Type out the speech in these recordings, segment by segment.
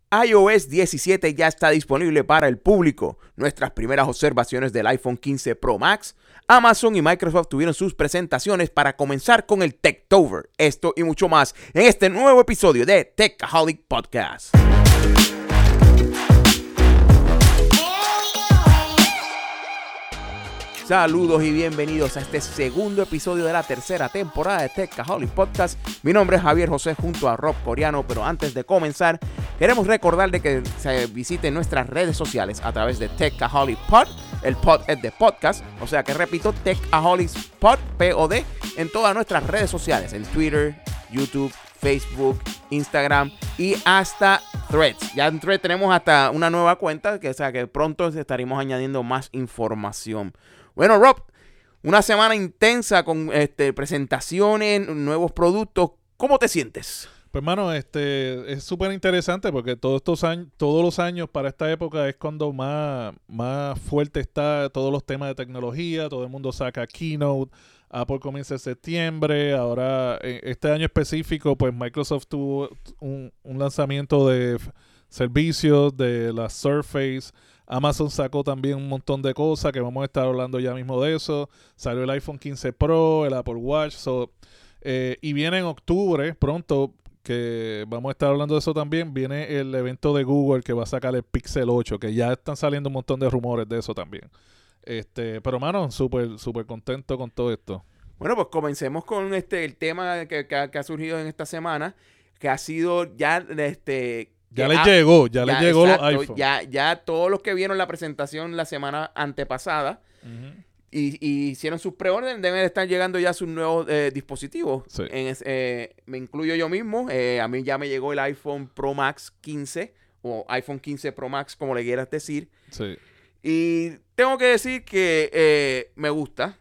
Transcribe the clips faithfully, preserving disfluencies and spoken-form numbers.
iOS diecisiete ya está disponible para el público. Nuestras primeras observaciones del iPhone quince Pro Max. Amazon y Microsoft tuvieron sus presentaciones para comenzar con el Techtober. Esto y mucho más en este nuevo episodio de Techaholic Podcast. Saludos y bienvenidos a este segundo episodio de la tercera temporada de Techaholic Podcast. Mi nombre es Javier José junto a Rob Coriano, pero antes de comenzar, queremos recordarle que se visiten nuestras redes sociales a través de Techaholic Pod. El pod es de podcast, o sea que repito, Techaholic Pod, P O D, en todas nuestras redes sociales, en Twitter, YouTube, Facebook, Instagram y hasta Threads. Ya en Threads tenemos hasta una nueva cuenta, que o sea que pronto estaremos añadiendo más información. Bueno, Rob, una semana intensa con este, presentaciones, nuevos productos. ¿Cómo te sientes? Pues, hermano, este, es súper interesante porque todos estos años, todos los años para esta época es cuando más, más fuerte está todos los temas de tecnología. Todo el mundo saca Keynote. Apple comienza en septiembre. Ahora, este año específico, pues Microsoft tuvo un, un lanzamiento de f- servicios de la Surface. Amazon sacó también un montón de cosas que vamos a estar hablando ya mismo de eso. Salió el iPhone quince Pro, el Apple Watch. So, eh, y viene en octubre, pronto, que vamos a estar hablando de eso también. Viene el evento de Google que va a sacar el Pixel ocho, que ya están saliendo un montón de rumores de eso también. Este, pero, mano, súper, súper contento con todo esto. Bueno, pues comencemos con este el tema que, que, que ha surgido en esta semana, que ha sido ya este... Ya les llegó, ya, ya les llegó exacto, los iPhones. Ya, ya todos los que vieron la presentación la semana antepasada Uh-huh. y, y hicieron sus preórdenes, deben estar llegando ya sus nuevos eh, dispositivos. Sí. En, eh, me incluyo yo mismo. Eh, a mí ya me llegó el iPhone Pro Max quince o iPhone quince Pro Max, como le quieras decir. Sí. Y tengo que decir que eh, me gusta.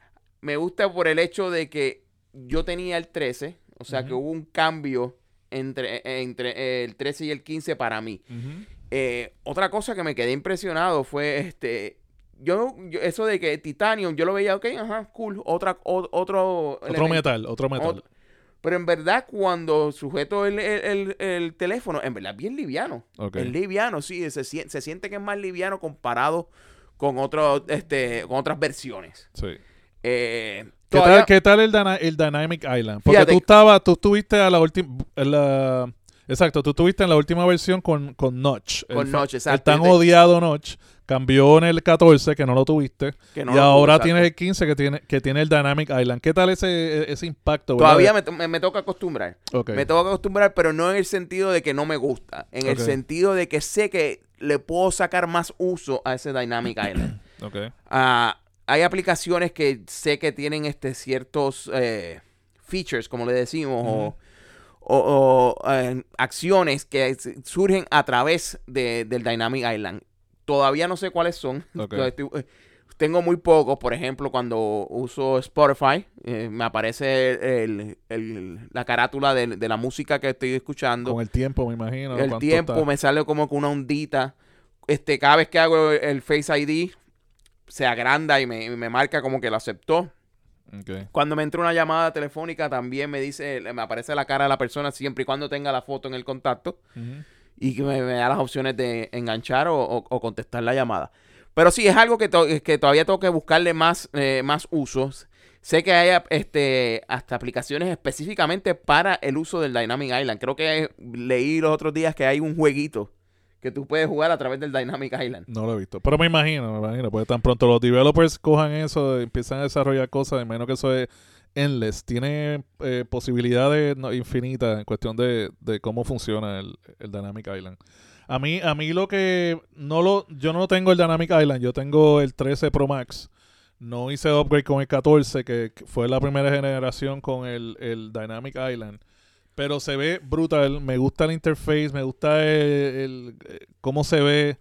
Me gusta por el hecho de que yo tenía el trece, o sea uh-huh. que hubo un cambio entre, entre el trece y el quince para mí. Uh-huh. Eh, otra cosa que me quedé impresionado fue este... Yo, yo eso de que Titanium, yo lo veía, ok, ajá, cool, otra, o, otro... Otro elemento. metal, otro metal. Ot- pero en verdad, cuando sujeto el, el, el, el teléfono, en verdad es bien liviano. Okay. Es liviano, sí, se, se siente que es más liviano comparado con, otro, este, con otras versiones. Sí. Eh... ¿Qué tal, ¿Qué tal el, Dana- el Dynamic Island? Porque Fíjate. tú estabas, tú estuviste a la última, la, exacto, tú estuviste en la última versión con, con Notch. Con el, Notch, exacto. El tan odiado Notch. Cambió en el catorce, que no lo tuviste. No y lo ahora tuve, tienes el quince, que tiene, que tiene el Dynamic Island. ¿Qué tal ese, ese impacto? Todavía me, me, me toca acostumbrar. Okay. Me toca acostumbrar, pero no en el sentido de que no me gusta. En okay. el sentido de que sé que le puedo sacar más uso a ese Dynamic Island. Okay. Uh, hay aplicaciones que sé que tienen este ciertos eh, features, como le decimos, uh-huh. o, o, o eh, acciones que surgen a través de, del Dynamic Island. Todavía no sé cuáles son. Okay. Tengo muy pocos. Por ejemplo, cuando uso Spotify, eh, me aparece el, el, la carátula de, de la música que estoy escuchando. Con el tiempo, me imagino. El tiempo está? Me sale como con una ondita. Este, cada vez que hago el Face I D, se agranda y me, me marca como que lo aceptó. Okay. Cuando me entra una llamada telefónica, también me dice, me aparece la cara de la persona siempre y cuando tenga la foto en el contacto. Uh-huh. Y que me, me da las opciones de enganchar o, o, o contestar la llamada. Pero sí, es algo que, to- que todavía tengo que buscarle más, eh, más usos. Sé que hay este, hasta aplicaciones específicamente para el uso del Dynamic Island. Creo que leí los otros días que hay un jueguito que tú puedes jugar a través del Dynamic Island. No lo he visto, pero me imagino, me imagino. Porque tan pronto los developers cojan eso, empiezan a desarrollar cosas, de menos que eso es endless. Tiene eh, posibilidades no, infinitas en cuestión de, de cómo funciona el, el Dynamic Island. A mí, a mí lo que no lo, yo no tengo el Dynamic Island, yo tengo el trece Pro Max. No hice upgrade con el catorce, que fue la primera generación con el, el Dynamic Island. Pero se ve brutal, me gusta la interface, me gusta el, el, el cómo se ve.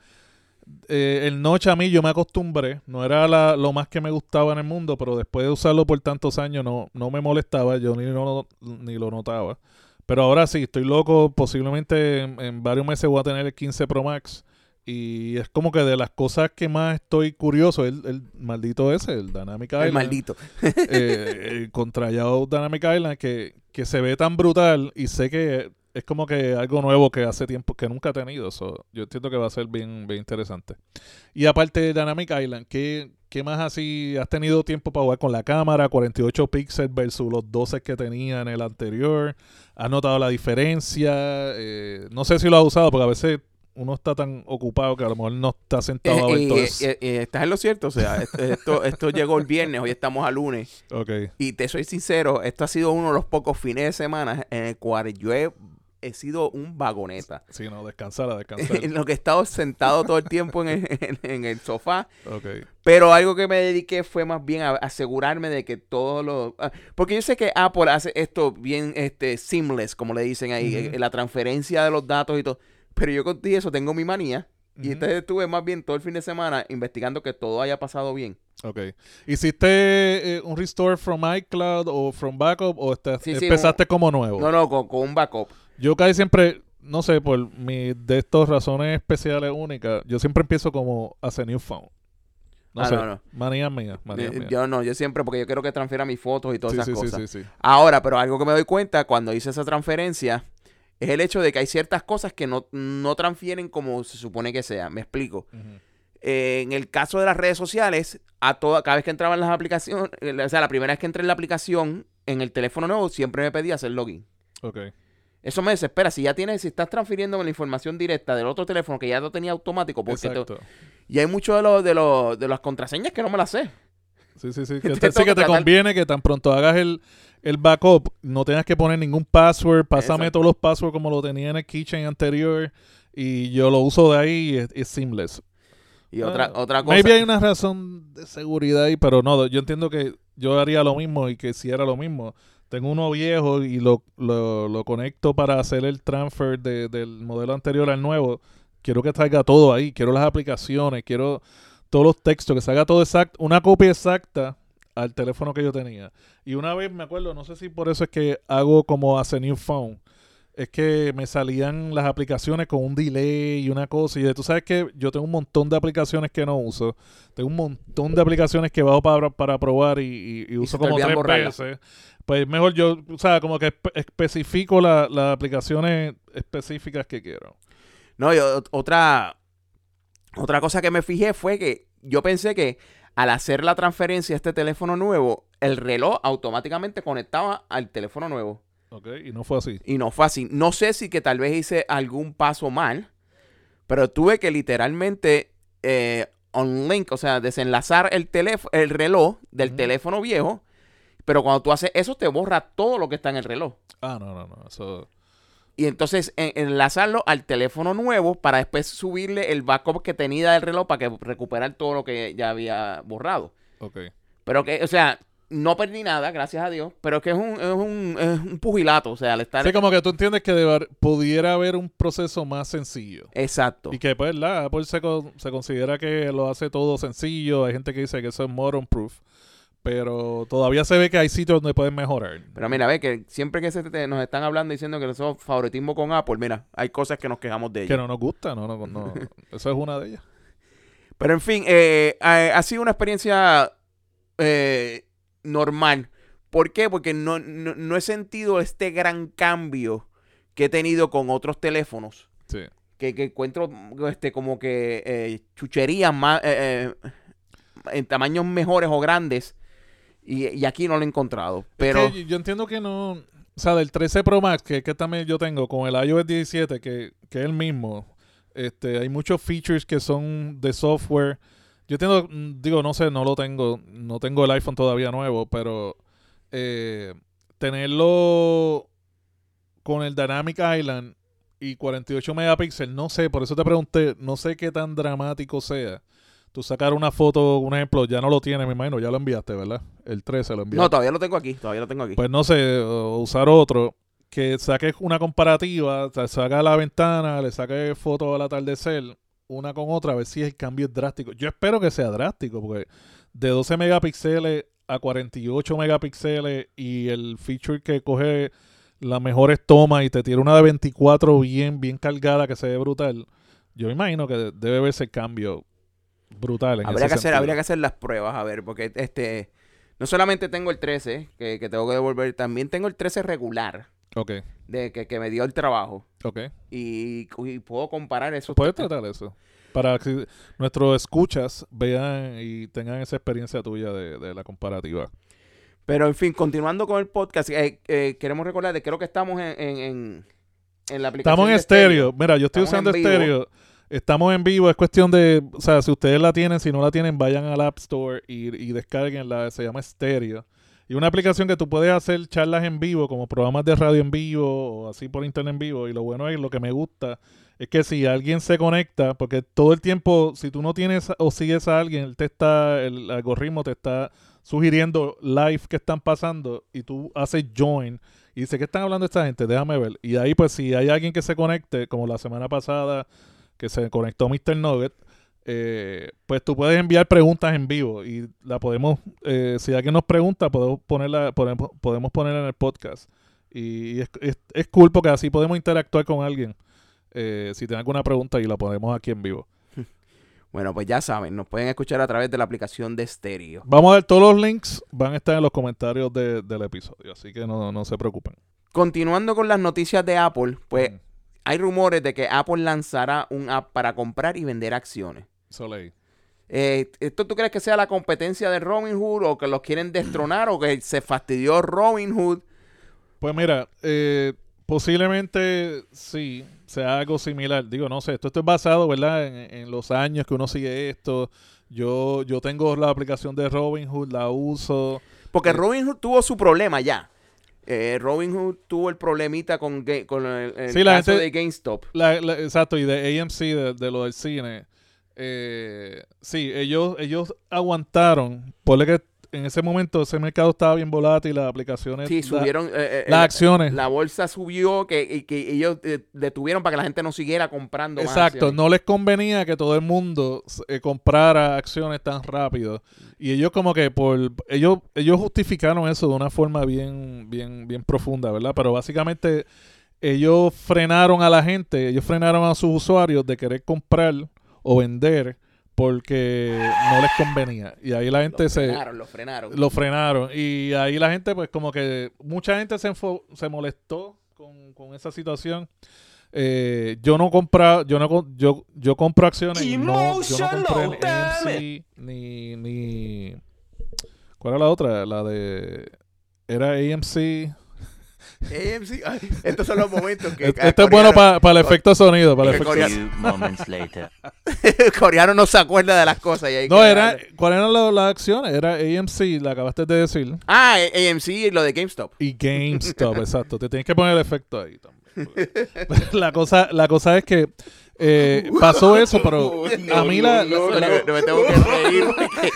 Eh, el Notch a mí yo me acostumbré, no era la, lo más que me gustaba en el mundo, pero después de usarlo por tantos años no, no me molestaba, yo ni, no, ni lo notaba. Pero ahora sí, estoy loco, posiblemente en, en varios meses voy a tener el quince Pro Max. Y es como que de las cosas que más estoy curioso, el, el maldito ese, el Dynamic Island. El maldito. eh, el contrallado Dynamic Island, que, que se ve tan brutal y sé que es como que algo nuevo que hace tiempo que nunca he tenido. So, yo entiendo que va a ser bien, bien interesante. Y aparte de Dynamic Island, ¿qué, qué más así has tenido tiempo para jugar con la cámara? cuarenta y ocho píxeles versus los doce que tenía en el anterior. ¿Has notado la diferencia? Eh, no sé si lo has usado, porque a veces uno está tan ocupado que a lo mejor no está sentado a ver Eh, todo eh, eso. eh, eh, estás en lo cierto, o sea, esto, esto, esto llegó el viernes, hoy estamos a lunes. Okay. Y te soy sincero, esto ha sido uno de los pocos fines de semana en el cual yo he, he sido un vagoneta. Sí, no, descansar, a descansar. En lo que he estado sentado todo el tiempo en el, en, en el sofá. Okay. Pero algo que me dediqué fue más bien a asegurarme de que todos los... Porque yo sé que Apple hace esto bien este seamless, como le dicen ahí, Uh-huh. la transferencia de los datos y todo. Pero yo contigo eso tengo mi manía. Y Uh-huh. entonces estuve más bien todo el fin de semana investigando que todo haya pasado bien. Ok. ¿Hiciste eh, un restore from iCloud o from backup o estás- Sí, sí, empezaste un- como nuevo? No, no, con, con un backup. Yo casi siempre, no sé, por mi de estas razones especiales únicas, yo siempre empiezo como as a new phone. No Ah, sé, no, no. manía mía, manía Eh, mía. Yo no, yo siempre, porque yo quiero que transfiera mis fotos y todas sí, esas sí, cosas. sí, sí, sí. Ahora, pero algo que me doy cuenta cuando hice esa transferencia es el hecho de que hay ciertas cosas que no, no transfieren como se supone que sea. Me explico. Ujú. Eh, en el caso de las redes sociales, a toda, cada vez que entraba en las aplicaciones, eh, o sea, la primera vez que entré en la aplicación, en el teléfono nuevo, siempre me pedía hacer login. Ok. Eso me desespera. Si ya tienes, si estás transfiriendo la información directa del otro teléfono que ya lo tenía automático, porque te- Exacto. y hay muchos de los de los de las contraseñas que no me las sé. Sí, sí, sí. Que Te te, sí tengo que que te tratar- conviene que tan pronto hagas el, el backup, no tengas que poner ningún password. Pásame Exacto. todos los passwords como lo tenía en el keychain anterior y yo lo uso de ahí y es, es seamless. Y otra, Ah, otra cosa. Maybe hay una razón de seguridad ahí, pero no, yo entiendo que yo haría lo mismo y que si era lo mismo. Tengo uno viejo y lo, lo, lo conecto para hacer el transfer de, del modelo anterior al nuevo. Quiero que salga todo ahí, quiero las aplicaciones, quiero todos los textos, que salga todo exacto, una copia exacta al teléfono que yo tenía. Y una vez me acuerdo, no sé si por eso es que hago como hace New Phone, es que me salían las aplicaciones con un delay y una cosa. Y de, tú sabes que yo tengo un montón de aplicaciones que no uso. Tengo un montón de aplicaciones que bajo para, para probar y, y, y uso se te como olvidan tres borrarlas. veces. Pues mejor yo, o sea, como que espe- especifico la- las aplicaciones específicas que quiero. No, yo, otra, otra cosa que me fijé fue que yo pensé que al hacer la transferencia a este teléfono nuevo, el reloj automáticamente conectaba al teléfono nuevo. ¿Ok? Y no fue así. Y no fue así. No sé si que tal vez hice algún paso mal, pero tuve que literalmente eh, unlink, o sea, desenlazar el teléfono, el reloj del Ujú. teléfono viejo. Pero cuando tú haces eso, te borra todo lo que está en el reloj. Ah, no, no, no. Eso... Y entonces en- enlazarlo al teléfono nuevo para después subirle el backup que tenía del reloj para que recuperar todo lo que ya había borrado. Ok. Pero que, o sea, no perdí nada, gracias a Dios. Pero que es un, es un, es un pugilato, o sea, al estar... Sí, como que tú entiendes que debe haber- pudiera haber un proceso más sencillo. Exacto. Y que, pues, la Apple se, con- se considera que lo hace todo sencillo. Hay gente que dice que eso es modern proof. Pero todavía se ve que hay sitios donde pueden mejorar. Pero mira, ve que siempre que se te- nos están hablando diciendo que eso es favoritismo con Apple, mira, hay cosas que nos quejamos de Que ellos. no nos gusta, no, no, no. Eso es una de ellas. Pero en fin, eh, ha, ha sido una experiencia eh, normal. ¿Por qué? Porque no, no, no he sentido este gran cambio que he tenido con otros teléfonos. Sí. Que, que encuentro este, como que eh, chucherías más, eh, eh, en tamaños mejores o grandes. Y, y aquí no lo he encontrado. Pero Es que yo entiendo que no... O sea, del trece Pro Max, que, que también yo tengo, con el iOS diecisiete, que, que es el mismo, este, hay muchos features que son de software. Yo entiendo, mm, digo, no sé, no lo tengo, no tengo el iPhone todavía nuevo, pero eh, tenerlo con el Dynamic Island y cuarenta y ocho megapíxeles, no sé, por eso te pregunté, no sé qué tan dramático sea. Tú sacar una foto, un ejemplo, ya no lo tienes, me imagino, ya lo enviaste, ¿verdad? El trece lo enviaste. no, todavía lo tengo aquí. Todavía lo tengo aquí. Pues no sé, o usar otro, que saques una comparativa, te saca la ventana, le saques foto al atardecer, una con otra, a ver si el cambio es drástico. Yo espero que sea drástico, porque de doce megapíxeles a cuarenta y ocho megapíxeles y el feature que coge las mejores tomas y te tira una de veinticuatro bien, bien cargada que se ve brutal, yo me imagino que debe verse el cambio brutal en habría ese que hacer, sentido. habría que hacer las pruebas, a ver, porque este no solamente tengo el trece, que, que tengo que devolver, también tengo el trece regular. Ok. De que, que me dio el trabajo. Ok. Y, y puedo comparar eso. Puedes tratar eso. Para que nuestros escuchas vean y tengan esa experiencia tuya de, de la comparativa. Pero, en fin, continuando con el podcast, eh, eh, queremos recordar de creo que estamos en, en, en, en la aplicación Estamos en de estéreo. Mira, yo estoy Estamos usando en vivo. estéreo. Estamos en vivo. Es cuestión de... O sea, si ustedes la tienen, si no la tienen, vayan al App Store y, y descarguenla. Se llama Estéreo. Y una aplicación que tú puedes hacer charlas en vivo, como programas de radio en vivo o así por internet en vivo. Y lo bueno es, lo que me gusta, es que si alguien se conecta, porque todo el tiempo, si tú no tienes o sigues a alguien, él te está, el algoritmo te está sugiriendo live que están pasando y tú haces join y dice, ¿qué están hablando esta gente? Déjame ver. Y ahí pues si hay alguien que se conecte, como la semana pasada que se conectó mister Nugget, eh, pues tú puedes enviar preguntas en vivo y la podemos, eh, si alguien nos pregunta, podemos ponerla, podemos, podemos ponerla en el podcast. Y es, es, es cool porque así podemos interactuar con alguien. Eh, si tienen alguna pregunta y la ponemos aquí en vivo. Bueno, pues ya saben, nos pueden escuchar a través de la aplicación de Estéreo. Vamos a ver, todos los links van a estar en los comentarios de, del episodio, así que no, no se preocupen. Continuando con las noticias de Apple, pues Mm. hay rumores de que Apple lanzará un app para comprar y vender acciones. Soleil. Eh, ¿Esto tú crees que sea la competencia de Robinhood o que los quieren destronar o que se fastidió Robinhood? Pues mira, eh, posiblemente sí, sea algo similar. Digo, no sé, esto, esto es basado, ¿verdad? En, en los años que uno sigue esto. Yo, yo tengo la aplicación de Robinhood, la uso. Porque Eh, Robinhood tuvo su problema ya. Eh, Robinhood tuvo el problemita con, ga- con el, el Sí, la caso gente- de GameStop. La, la- exacto, y de A M C, de, de lo del cine. Eh, sí, ellos, ellos aguantaron. Ponle que en ese momento ese mercado estaba bien volátil, las aplicaciones. Sí, la- subieron. eh, eh, las la- acciones. La bolsa subió que, y que ellos eh, detuvieron para que la gente no siguiera comprando más Exacto, acciones. no les convenía que todo el mundo eh, comprara acciones tan rápido. Y ellos como que por ellos ellos justificaron eso de una forma bien bien bien profunda, ¿verdad? Pero básicamente ellos frenaron a la gente, ellos frenaron a sus usuarios de querer comprar o vender porque no les convenía. Y ahí la gente Lo se frenaron, lo frenaron. lo frenaron. Y ahí la gente, pues como que mucha gente se, enfo- se molestó con, con esa situación. Eh, yo no compra, yo no co- yo, yo compro acciones y no, yo no compré ni A M C ni, ni ¿cuál era la otra? La de era A M C. A M C, ay, estos son los momentos que... Este este es bueno para el efecto de sonido, para el que efecto. coreano- Few moments later. El coreano no se acuerda de las cosas. Y hay No, que era darle. ¿cuáles eran la- las acciones? Era A M C, la acabaste de decir. Ah, A M C y lo de GameStop. Y GameStop, exacto. Te tienes que poner el efecto ahí también. La cosa, la cosa es que eh, pasó eso, pero a mí la, la- No, la- no, no me tengo que reír. porque-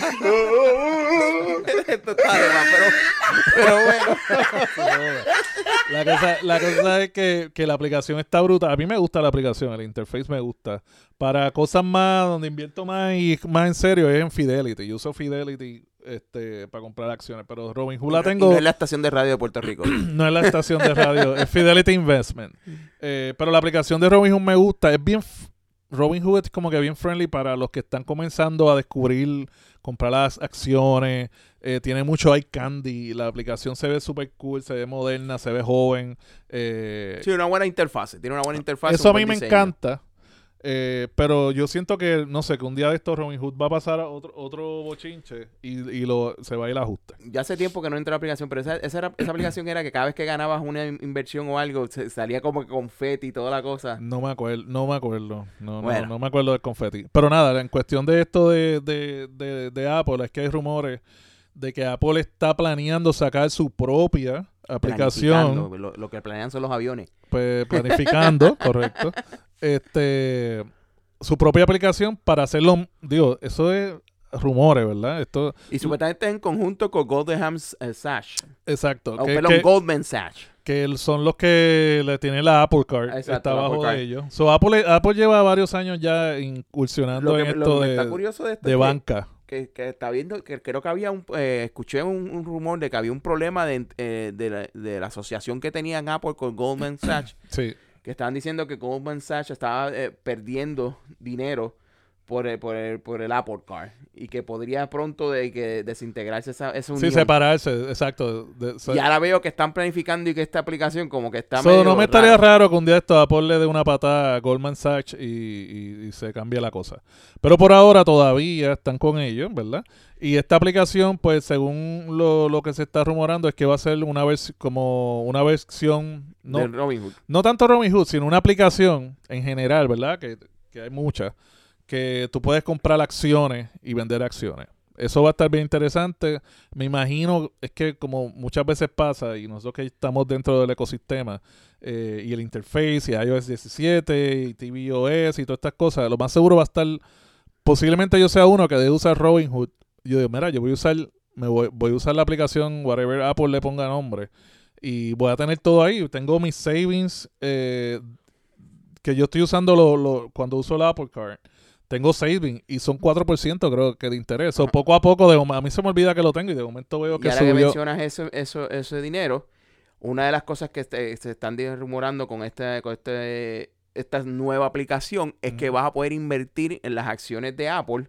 Esto está de más, pero, pero bueno. la cosa, la cosa es que, que la aplicación está bruta. A mí me gusta la aplicación, el interface me gusta. Para cosas más, donde invierto más y más en serio es en Fidelity. Yo uso Fidelity este, para comprar acciones, pero Robinhood la Y tengo. no es la estación de radio de Puerto Rico. No es la estación de radio, es Fidelity Investment. Eh, pero la aplicación de Robinhood me gusta. Es bien. f- Robinhood es como que bien friendly para los que están comenzando a descubrir, comprar las acciones. Eh, tiene mucho eye candy. La aplicación se ve súper cool, se ve moderna, se ve joven. Eh, Sí, una buena interfaz. Tiene una buena interfaz. eso a un mí buen me diseño. encanta. Eh, pero yo siento que, no sé, que un día de estos Robinhood va a pasar a otro, otro bochinche y, y lo, se va a ir el ajuste. Ya hace tiempo que no entra la aplicación, pero esa, esa, era- esa aplicación era que cada vez que ganabas una in- inversión o algo, se- salía como que confeti y toda la cosa. No me acuerdo, no me acuerdo. No, Bueno. no, no me acuerdo del confeti. Pero nada, en cuestión de esto de, de, de, de Apple, es que hay rumores de que Apple está planeando sacar su propia aplicación, Planificando. Lo, lo que planean son los aviones. pues, planificando, correcto. Este, su propia aplicación para hacerlo, digo, eso es rumores, ¿verdad? Esto, Y supuestamente es en conjunto con Goldham eh, Sachs. exacto. Oh, que, perdón, que- Goldman Sachs. que el- son los que le tienen la Apple Card, Exacto, está la abajo Apple Card. de ellos. So, Apple, Apple lleva varios años ya incursionando Lo que, en lo esto que está de, curioso de esto de es que- banca. que, que está viendo, que creo que había un, eh, escuché un, un rumor de que había un problema de, eh, de, la, de la asociación que tenían Apple con Goldman Sachs, Sí. que estaban diciendo que Goldman Sachs estaba eh, perdiendo dinero por el, por el, por el Apple Car y que podría pronto de que desintegrarse esa, esa unión. Sí, separarse, exacto. De, so, y ahora veo que están planificando y que esta aplicación como que está so, medio no me estaría raro. raro que un día esto Apple le dé una patada a Goldman Sachs y, y, y se cambie la cosa. Pero por ahora todavía están con ellos, ¿verdad? Y esta aplicación, pues según lo, lo que se está rumorando, es que va a ser una vez como una versión, no, de Robinhood. no tanto Robinhood, sino una aplicación en general, ¿verdad? Que, que hay muchas, que tú puedes comprar acciones y vender acciones. Eso va a estar bien interesante. Me imagino, es que como muchas veces pasa, y nosotros que estamos dentro del ecosistema, eh, y el interface, y iOS diecisiete, y tvOS, y todas estas cosas, lo más seguro va a estar, posiblemente yo sea uno que debe usar Robinhood. Yo digo, mira, yo voy a usar, me voy, voy a usar la aplicación, whatever Apple le ponga nombre, y voy a tener todo ahí. Tengo mis savings, eh, que yo estoy usando lo, lo, cuando uso la Apple Card. Tengo savings y son cuatro por ciento creo que de interés. O poco a poco, de, a mí se me olvida que lo tengo y de momento veo Y que ahora subió. que mencionas eso, eso, ese dinero, una de las cosas que este, se están rumorando con, este, con este, esta nueva aplicación es uh-huh. que vas a poder invertir en las acciones de Apple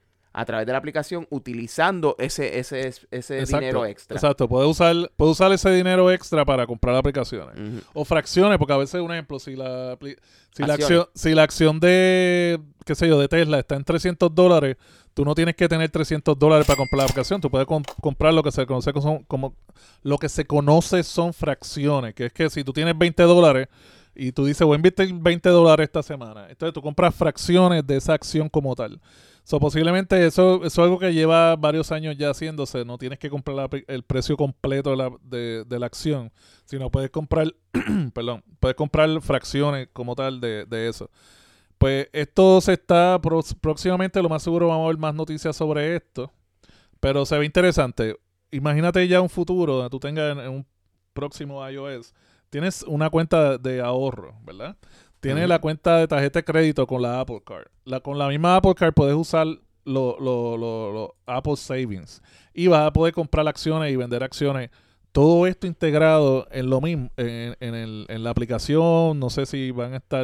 a través de la aplicación utilizando ese, ese, ese exacto, dinero extra. Exacto, puedes usar, puedes usar ese dinero extra para comprar aplicaciones. Uh-huh. O fracciones, porque a veces, un ejemplo, si la, si la, acción, si la acción de, qué sé yo, de Tesla está en trescientos dólares, tú no tienes que tener trescientos dólares para comprar la aplicación. Tú puedes comp- comprar lo que se conoce como, como, lo que se conoce son fracciones, que es que si tú tienes veinte dólares y tú dices, voy a invertir veinte dólares esta semana, entonces tú compras fracciones de esa acción como tal. So, posiblemente eso, eso es algo que lleva varios años ya haciéndose. No tienes que comprar la, el precio completo de la, de, de la acción, sino puedes comprar, perdón, puedes comprar fracciones como tal de, de eso. Pues esto se está, pro, próximamente lo más seguro vamos a ver más noticias sobre esto, pero se ve interesante. Imagínate ya un futuro donde tú tengas en, en un próximo iOS, tienes una cuenta de ahorro, ¿verdad? Tienes uh-huh. la cuenta de tarjeta de crédito con la Apple Card. La, con la misma Apple Card puedes usar los lo, lo, lo Apple Savings. Y vas a poder comprar acciones y vender acciones. Todo esto integrado en lo mismo, en, en, el, en la aplicación. No sé si van a estar...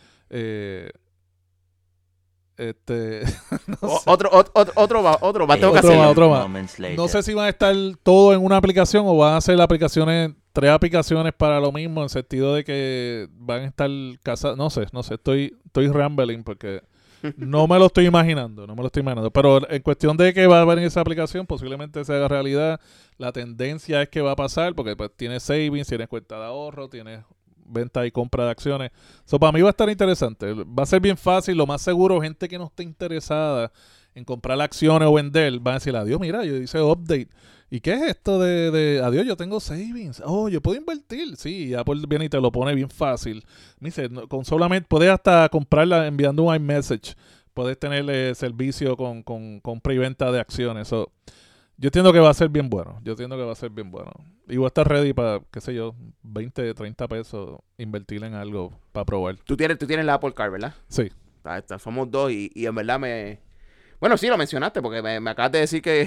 Eh, este no sé. otro otro otro va otro va tengo que otro hacerlo. Va, otro va. No sé si van a estar todo en una aplicación o van a ser aplicaciones, tres aplicaciones para lo mismo, en sentido de que van a estar casadas. No sé, no sé, estoy estoy rambling porque no me lo estoy imaginando, no me lo estoy imaginando. Pero en cuestión de que va a haber en esa aplicación, posiblemente se haga realidad. La tendencia es que va a pasar porque pues tienes savings, tienes cuenta de ahorro, tienes venta y compra de acciones. So, para mí va a estar interesante. Va a ser bien fácil. Lo más seguro, gente que no esté interesada en comprar acciones o vender, van a decir, adiós, mira, yo hice update. ¿Y qué es esto de, de adiós, yo tengo savings? Oh, yo puedo invertir. Sí, ya Apple viene y te lo pone bien fácil. Me dice, no, con solamente, puedes hasta comprarla enviando un iMessage. Puedes tenerle servicio con, con compra y venta de acciones. So, yo entiendo que va a ser bien bueno. Yo entiendo que va a ser bien bueno. Y voy a estar ready para, qué sé yo, veinte, treinta pesos, invertir en algo para probar. Tú tienes, tú tienes la Apple Card, ¿verdad? Sí. Ahí está, somos dos y, y en verdad me... Bueno, sí, lo mencionaste porque me, me acabas de decir que,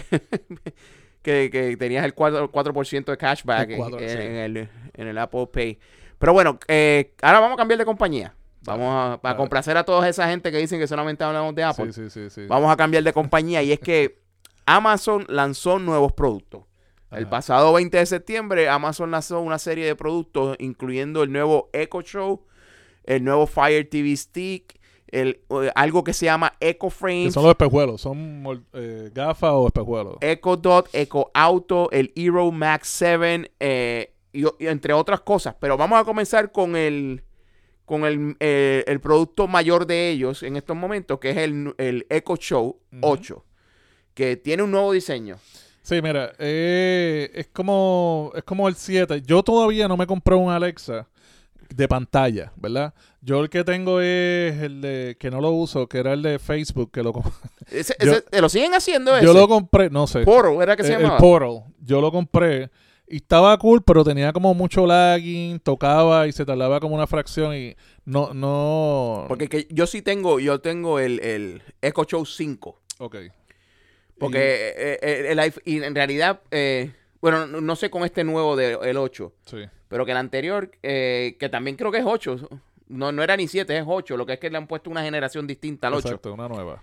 que, que tenías el cuatro por ciento de cashback el cuatro, en, sí. en, el, en el Apple Pay. Pero bueno, eh, ahora vamos a cambiar de compañía. Vamos a, a complacer a toda esa gente que dicen que solamente hablamos de Apple. Sí, sí, sí, sí. Vamos a cambiar de compañía y es que Amazon lanzó nuevos productos. Ajá. El pasado veinte de septiembre, Amazon lanzó una serie de productos, incluyendo el nuevo Echo Show, el nuevo Fire T V Stick, el, uh, algo que se llama Echo Frames. Que son los espejuelos, son eh, gafas o espejuelos. Echo Dot, Echo Auto, el Hero Max siete, eh, y, y entre otras cosas. Pero vamos a comenzar con el... con el, eh, el producto mayor de ellos en estos momentos, que es el, el Echo Show uh-huh. ocho, que tiene un nuevo diseño. Sí, mira, eh, es como es como el siete. Yo todavía no me compré un Alexa de pantalla, ¿verdad? Yo el que tengo es el de, que no lo uso, que era el de Facebook, que lo ese, yo, ese, ¿Lo siguen haciendo ese? Yo lo compré, no sé. Portal, ¿era que se el, llamaba? El Portal, yo lo compré. Y estaba cool, pero tenía como mucho lagging, tocaba y se tardaba como una fracción y no, no... Porque que yo sí tengo, yo tengo el, el Echo Show cinco. Ok. Porque y, eh, eh, el, el, y en realidad, eh, bueno, no, no sé con este nuevo del ocho. Sí. Pero que el anterior, eh, que también creo que es ocho, no, no era ni siete, es ocho, lo que es que le han puesto una generación distinta al ocho. Exacto, una nueva.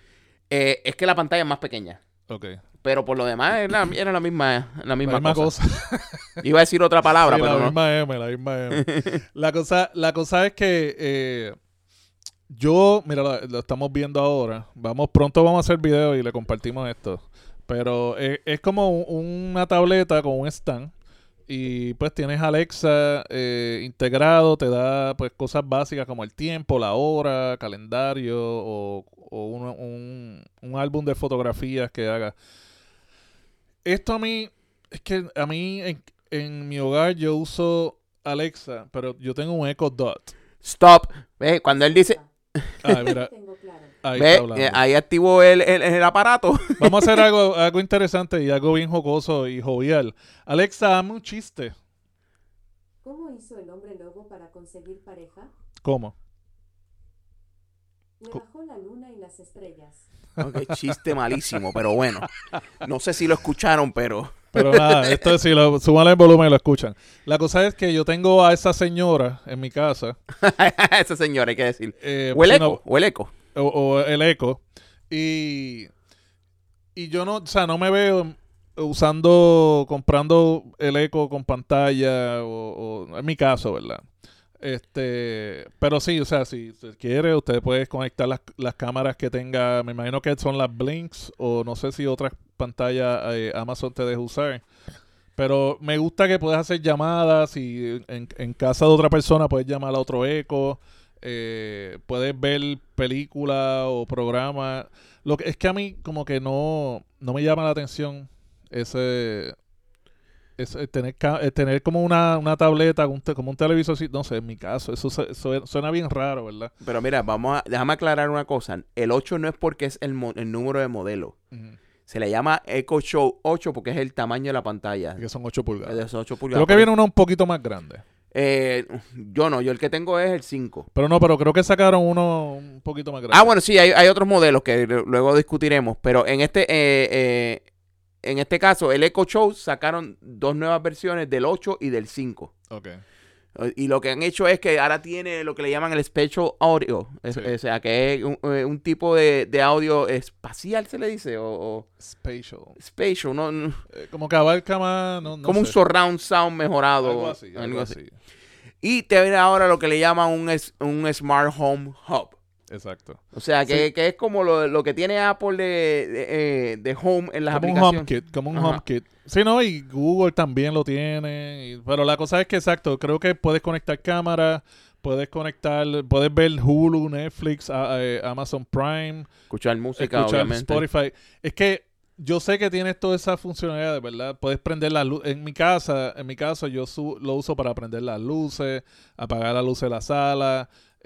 Eh, es que la pantalla es más pequeña. Ok. Pero por lo demás era, era la misma, la misma, La misma cosa. cosa. Iba a decir otra palabra, Sí, pero la no. misma M, la misma M. la, cosa, la cosa es que eh, yo, mira, lo, lo estamos viendo ahora. Vamos, pronto vamos a hacer video y le compartimos esto. Pero es, es como un- una tableta con un stand. Y pues tienes Alexa eh, integrado, te da pues cosas básicas como el tiempo, la hora, calendario o, o un, un, un álbum de fotografías que haga. Esto a mí, es que a mí en, en mi hogar yo uso Alexa, pero yo tengo un Echo Dot. Stop. Ve, cuando él dice, Ay, mira, ahí ve, está hablando. eh, ahí activó el, el, el aparato. Vamos a hacer algo, algo interesante y algo bien jocoso y jovial. Alexa, dame un chiste. ¿Cómo hizo el hombre lobo para conseguir pareja? ¿Cómo? Le bajó la luna y las estrellas. Ok, chiste malísimo, pero bueno. No sé si lo escucharon, pero... Pero nada, esto es si lo suman el volumen y lo escuchan. La cosa es que yo tengo a esa señora en mi casa. Esa señora, hay que decir. Eh, o el si eco, no- o el eco. o, o el eco. Y, y yo no, o sea, no me veo usando, comprando el eco con pantalla, o, o- en mi caso, ¿verdad? Este, pero sí, o sea, si se quiere, usted puede conectar las, las cámaras que tenga, me imagino que son las Blinks, o no sé si otras pantallas eh, Amazon te deja usar. Pero me gusta que puedes hacer llamadas y en, en casa de otra persona puedes llamar a otro eco. Eh, puedes ver películas o programas. Lo que es que a mí como que no, no me llama la atención ese, ese tener, ca- eh, tener como una, una tableta, un te- como un televisor. así, No sé, en mi caso, eso, se- su- suena bien raro, ¿verdad? Pero mira, vamos a... Déjame aclarar una cosa. El ocho no es porque es el, mo- el número de modelo. Ujú. Se le llama Echo Show ocho porque es el tamaño de la pantalla. Que son ocho Es pulgadas. de esos ocho pulgadas. Creo que viene uno un poquito más grande. Eh, yo no, yo el que tengo es el cinco. Pero no, pero creo que sacaron uno un poquito más grande. Ah, bueno, sí, hay, hay otros modelos que l- luego discutiremos, pero en este eh, eh, en este caso, el Echo Show sacaron dos nuevas versiones del ocho y del cinco. Ok. Eh, Y lo que han hecho es que ahora tiene lo que le llaman el Spatial Audio. Es- Sí. O sea, que es un, eh, un tipo de, de audio espacial, se le dice, o, o Spatial. spatial, no, no, Eh, como que abarca más, no, no como un sé. surround sound mejorado. Algo así, algo algo así. así. Y te viene ahora lo que le llaman un, es- un Smart Home Hub. Exacto. O sea, que, Sí. que es como lo, lo que tiene Apple de, de, eh, de Home en las Como un aplicaciones. HomeKit, como un Ajá. HomeKit. Sí, no, y Google también lo tiene. y- pero la cosa es que, exacto, creo que puedes conectar cámaras, puedes conectar, puedes ver Hulu, Netflix, a- eh, Amazon Prime, Escuchar música, escuchar obviamente. Spotify. Es que yo sé que tienes todas esas funcionalidades, ¿verdad? Puedes prender la luz. En mi casa, en mi caso, yo su- lo uso para prender las luces, apagar la luz de la sala.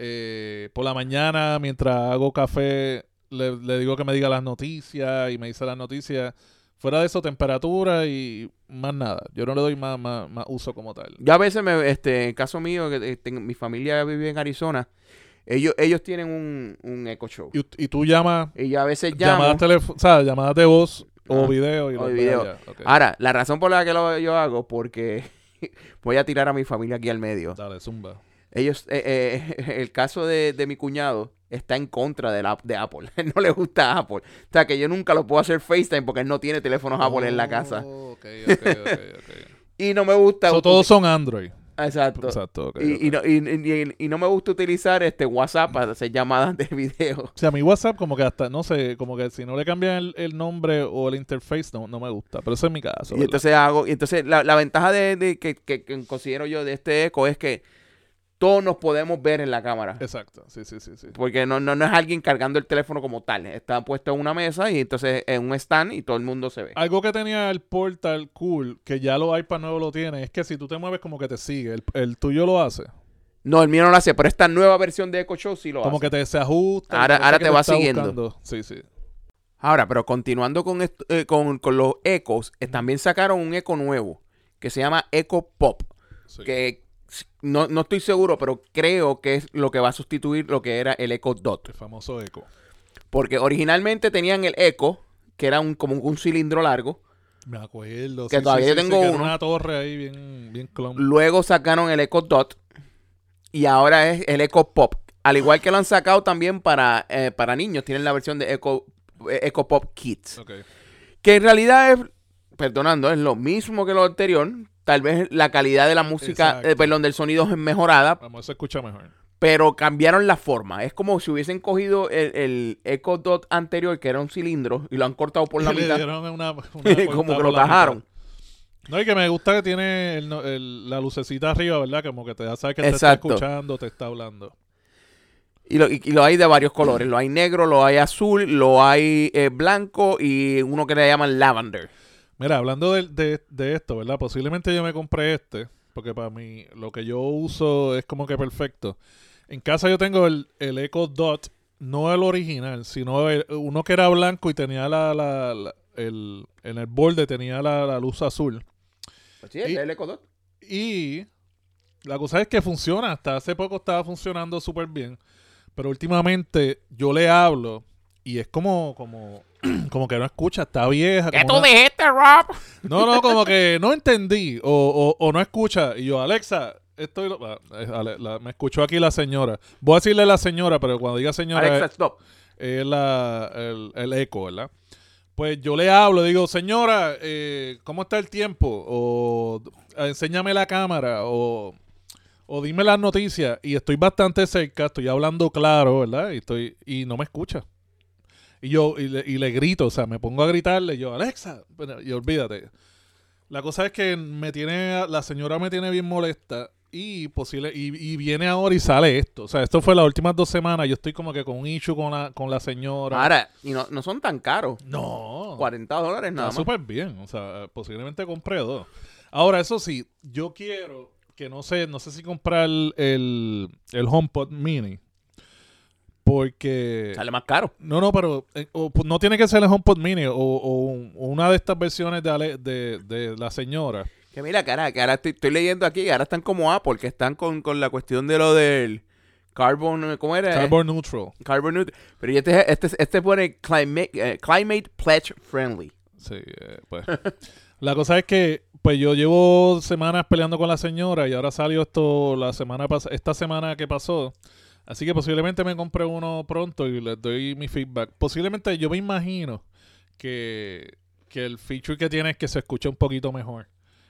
Eh, por la mañana, mientras hago café, le, le digo que me diga las noticias y me dice las noticias. Fuera de eso, temperatura y más nada. Yo no le doy más, más, más uso como tal. Yo a veces, me, este, en caso mío, que eh, tengo- mi familia vive en Arizona, ellos, ellos tienen un, un Echo Show. Y, y tú llamas, Y yo a veces llamo. llamadas, telefo- o sea, llamadas de voz o Ah, video. Y o lo de ves video. allá. Ok. Ahora, la razón por la que lo, yo hago, porque voy a tirar a mi familia aquí al medio. Dale, zumba. Ellos, eh, eh, el caso de, de mi cuñado está en contra de, la, de Apple. No le gusta Apple. O sea, que yo nunca lo puedo hacer FaceTime porque él no tiene teléfonos Apple en la casa. Oh, ok, ok, ok, ok. Y no me gusta... So, todos son Android. Exacto. Exacto, ok, y, ok. y no, y, y- y no me gusta utilizar este WhatsApp para hacer llamadas de video. O sea, mi WhatsApp como que hasta, no sé, como que si no le cambian el, el nombre o el interface, no, no me gusta. Pero eso es mi caso. Y ¿verdad? entonces hago... Y entonces la, la ventaja de, de que, que- que considero yo de este Echo es que todos nos podemos ver en la cámara. Exacto, sí, sí, sí, sí. Porque no, no, no es alguien cargando el teléfono como tal. Está puesto en una mesa y entonces en un stand y todo el mundo se ve. Algo que tenía el Portal cool, que ya los iPad nuevos lo tienen, es que si tú te mueves como que te sigue. El, el tuyo lo hace. No, el mío no lo hace, pero esta nueva versión de Echo Show sí lo Como hace. que te se ajusta. Ahora- no sé ahora qué te va está siguiendo. buscando. Sí, sí. Ahora, pero continuando con, esto- eh, con, con los Echos, eh, también sacaron un Echo nuevo que se llama Echo Pop. sí. Que s- no, no estoy seguro, pero creo que es lo que va a sustituir lo que era el Echo Dot. El famoso eco. Porque originalmente tenían el Echo, que era un, como un cilindro largo. Me acuerdo. Que sí, todavía sí, yo sí, tengo sí, que era uno. una torre ahí bien, bien clon. Luego sacaron el Echo Dot. Y ahora es el Echo Pop. Al igual que lo han sacado también para, eh, para niños. Tienen la versión de Echo Echo Pop Kids. Okay. Que en realidad es, perdonando, es lo mismo que lo anterior. Tal vez la calidad de la música, eh, perdón, del sonido es mejorada. Vamos, se escucha mejor. Pero cambiaron la forma. Es como si hubiesen cogido el, el Echo Dot anterior, que era un cilindro, y lo han cortado por la Le mitad. dieron una, una como que lo tajaron. No, y que me gusta que tiene el, el, la lucecita arriba, ¿verdad? Como que te da saber que te Exacto. está escuchando, te está hablando. Y lo, y, y lo hay de varios colores. Lo hay negro, lo hay azul, lo hay eh, blanco y uno que le llaman lavender. Mira, hablando de, de, de esto, ¿verdad? Posiblemente yo me compré este, porque para mí lo que yo uso es como que perfecto. En casa yo tengo el, el Echo Dot, no el original, sino el, uno que era blanco y tenía la, la, la el, en el borde tenía la, la luz azul. Sí, es Y- el Echo Dot. Y la cosa es que funciona. Hasta hace poco estaba funcionando súper bien. Pero últimamente yo le hablo y es como, como, como que no escucha, está vieja. ¿Qué como tú una- dijiste, Rob? No, no, como que no entendí o, o, o no escucha. Y yo, Alexa, estoy... lo- ah, eh, Ale- la- me escuchó aquí la señora. Voy a decirle a la señora, pero cuando diga señora Alexa, es, stop. es la, el, el eco, ¿verdad? Pues yo le hablo, digo, señora, eh, ¿cómo está el tiempo? O eh, enséñame la cámara, o, o dime las noticias. Y estoy bastante cerca, estoy hablando claro, ¿verdad? Y estoy y no me escucha. Y yo y le, y le grito, o sea, me pongo a gritarle, yo, Alexa, bueno, y olvídate. La cosa es que me tiene, la señora me tiene bien molesta y posible y, y viene ahora y sale esto. O sea, esto fue las últimas dos semanas. Yo estoy como que con un issue con la, con la señora. Ahora, y no, no son tan caros. No. cuarenta dólares nada Está más. súper bien. O sea, posiblemente compré dos. Ahora, eso sí, yo quiero que no sé, no sé si comprar el, el, el HomePod Mini. Porque... Sale más caro. No, no, pero eh, o, pues, no tiene que ser el HomePod Mini o, o un- o una de estas versiones de, Ale- de, de la señora. Que mira, cara, que ahora estoy, estoy leyendo aquí, que ahora están como Apple, que están con, con la cuestión de lo del carbon, ¿cómo era? Carbon Neutral. Carbon neutral. Pero y este, este, este pone climate, eh, climate pledge friendly. Sí, eh, pues. La cosa es que pues yo llevo semanas peleando con la señora y ahora salió esto la semana pas- esta semana que pasó. Así que posiblemente me compré uno pronto y les doy mi feedback. Posiblemente yo me imagino que, que el feature que tiene es que se escucha un poquito mejor.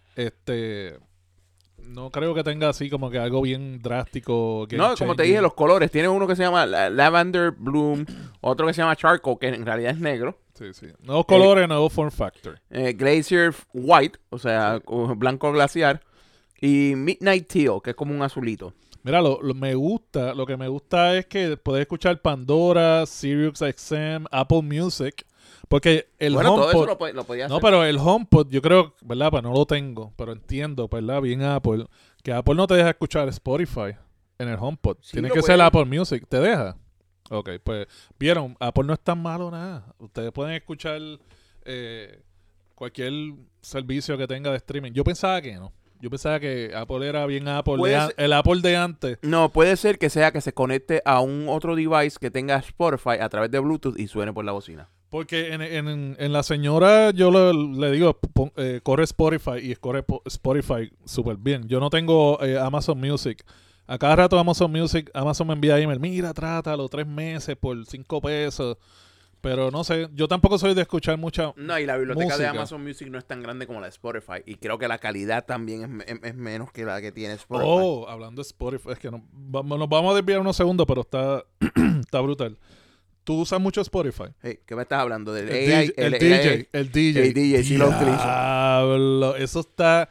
Este, no creo que tenga así como que algo bien drástico. game No, como te changing. dije, los colores. Tiene uno que se llama la- Lavender Bloom, otro que se llama Charcoal, que en realidad es negro. Sí, sí. Nuevos colores, nuevo form factor. Eh, Glacier White, o sea, con blanco glaciar. Y Midnight Teal, que es como un azulito. Mira, lo, lo- me gusta, lo que me gusta es que puedes escuchar Pandora, Sirius X M, Apple Music, porque el bueno, todo HomePod, eso lo, po- lo podía no, hacer. pero el HomePod, yo creo, ¿verdad? Pues no lo tengo, pero entiendo, ¿verdad? Bien Apple, que Apple no te deja escuchar Spotify en el HomePod. Sí Tiene lo que puede. ser Apple Music, ¿te deja? Ok, pues, vieron, Apple no es tan malo nada. Ustedes pueden escuchar eh, cualquier servicio que tenga de streaming. Yo pensaba que no. Yo pensaba que Apple era bien Apple, Puede de an- ser- el Apple de antes. No, puede ser que sea que se conecte a un otro device que tenga Spotify a través de Bluetooth y suene por la bocina. Porque en, en, en la señora yo le, le digo, pon- eh, corre Spotify y corre po- Spotify súper bien. Yo no tengo eh, Amazon Music. A cada rato Amazon Music, Amazon me envía email, mira, trátalo, tres meses por cinco pesos. Pero no sé, yo tampoco soy de escuchar mucha... No, y la biblioteca de Música. Amazon Music no es tan grande como la de Spotify. Y creo que la calidad también es, me- es- es menos que la que tiene Spotify. Oh, hablando de Spotify, es que no, vamos, nos vamos a desviar unos segundos, pero está, está brutal. ¿Tú usas mucho Spotify? Hey, ¿qué me estás hablando? Del El, A I, D J, el, el D J, A I. el D J. El D J, sí lo utilizo. Diablo, eso está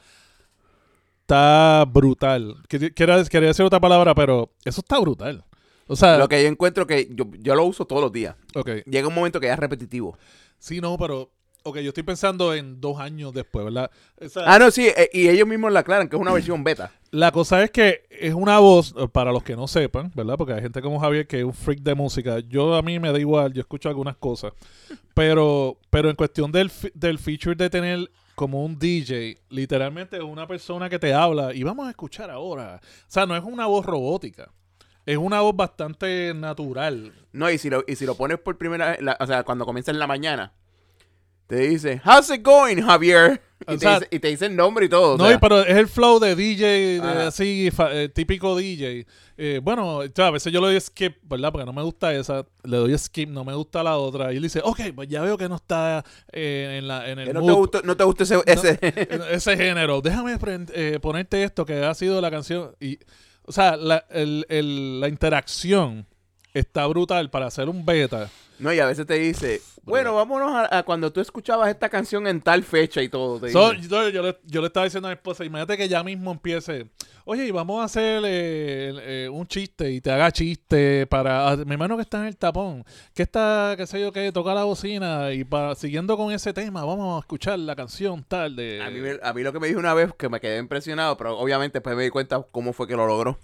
está brutal. Quería, quería quería decir otra palabra, pero eso está brutal. O sea, Lo que yo encuentro que yo, yo lo uso todos los días. ok, Llega un momento que ya es repetitivo. sí, no, pero ok, yo estoy pensando en dos años después, ¿verdad? O sea, Ah, no, sí, eh, y ellos mismos la aclaran que es una versión beta. la cosa es que es una voz, eh, para los que no sepan, ¿verdad? Porque hay gente como Javier que es un freak de música. Yo a mí me da igual, yo escucho algunas cosas. Pero, pero en cuestión del, fi- del feature de tener como un D J, literalmente es una persona que te habla y vamos a escuchar ahora. O sea, no es una voz robótica. Es una voz bastante natural. No, y si lo, y si lo pones por primera vez, la- o sea, cuando comienza en la mañana, te dice, how's it going, Javier? Y, O te, sea, dice, y te dice el nombre y todo. No, o sea. pero es el flow de D J, de Ajá. así, fa- eh, típico D J. Eh, bueno, o sea, a veces yo le doy skip, ¿verdad? Porque no me gusta esa. Le doy skip, no me gusta la otra. Y él dice, ok, pues ya veo que no está eh, en, la, en el Que no, mood. te gusta, no te gusta ese... ese. Ese género. Déjame prend- eh, ponerte esto que ha sido la canción. Y, o sea, la, el, el- la interacción está brutal para hacer un beta. No, y a veces te dice, bueno, vámonos a, a cuando tú escuchabas esta canción en tal fecha y todo. Te So, dice. yo, yo le, yo le estaba diciendo a mi esposa, imagínate que ya mismo empiece, oye, y vamos a hacer eh, eh, un chiste y te haga chiste para, ah, me imagino que está en el tapón, que está, qué sé yo, que toca la bocina y para siguiendo con ese tema, vamos a escuchar la canción tal de... A mí, me- a mí lo que me dijo una vez que me quedé impresionado, pero obviamente después me di cuenta cómo fue que lo logró.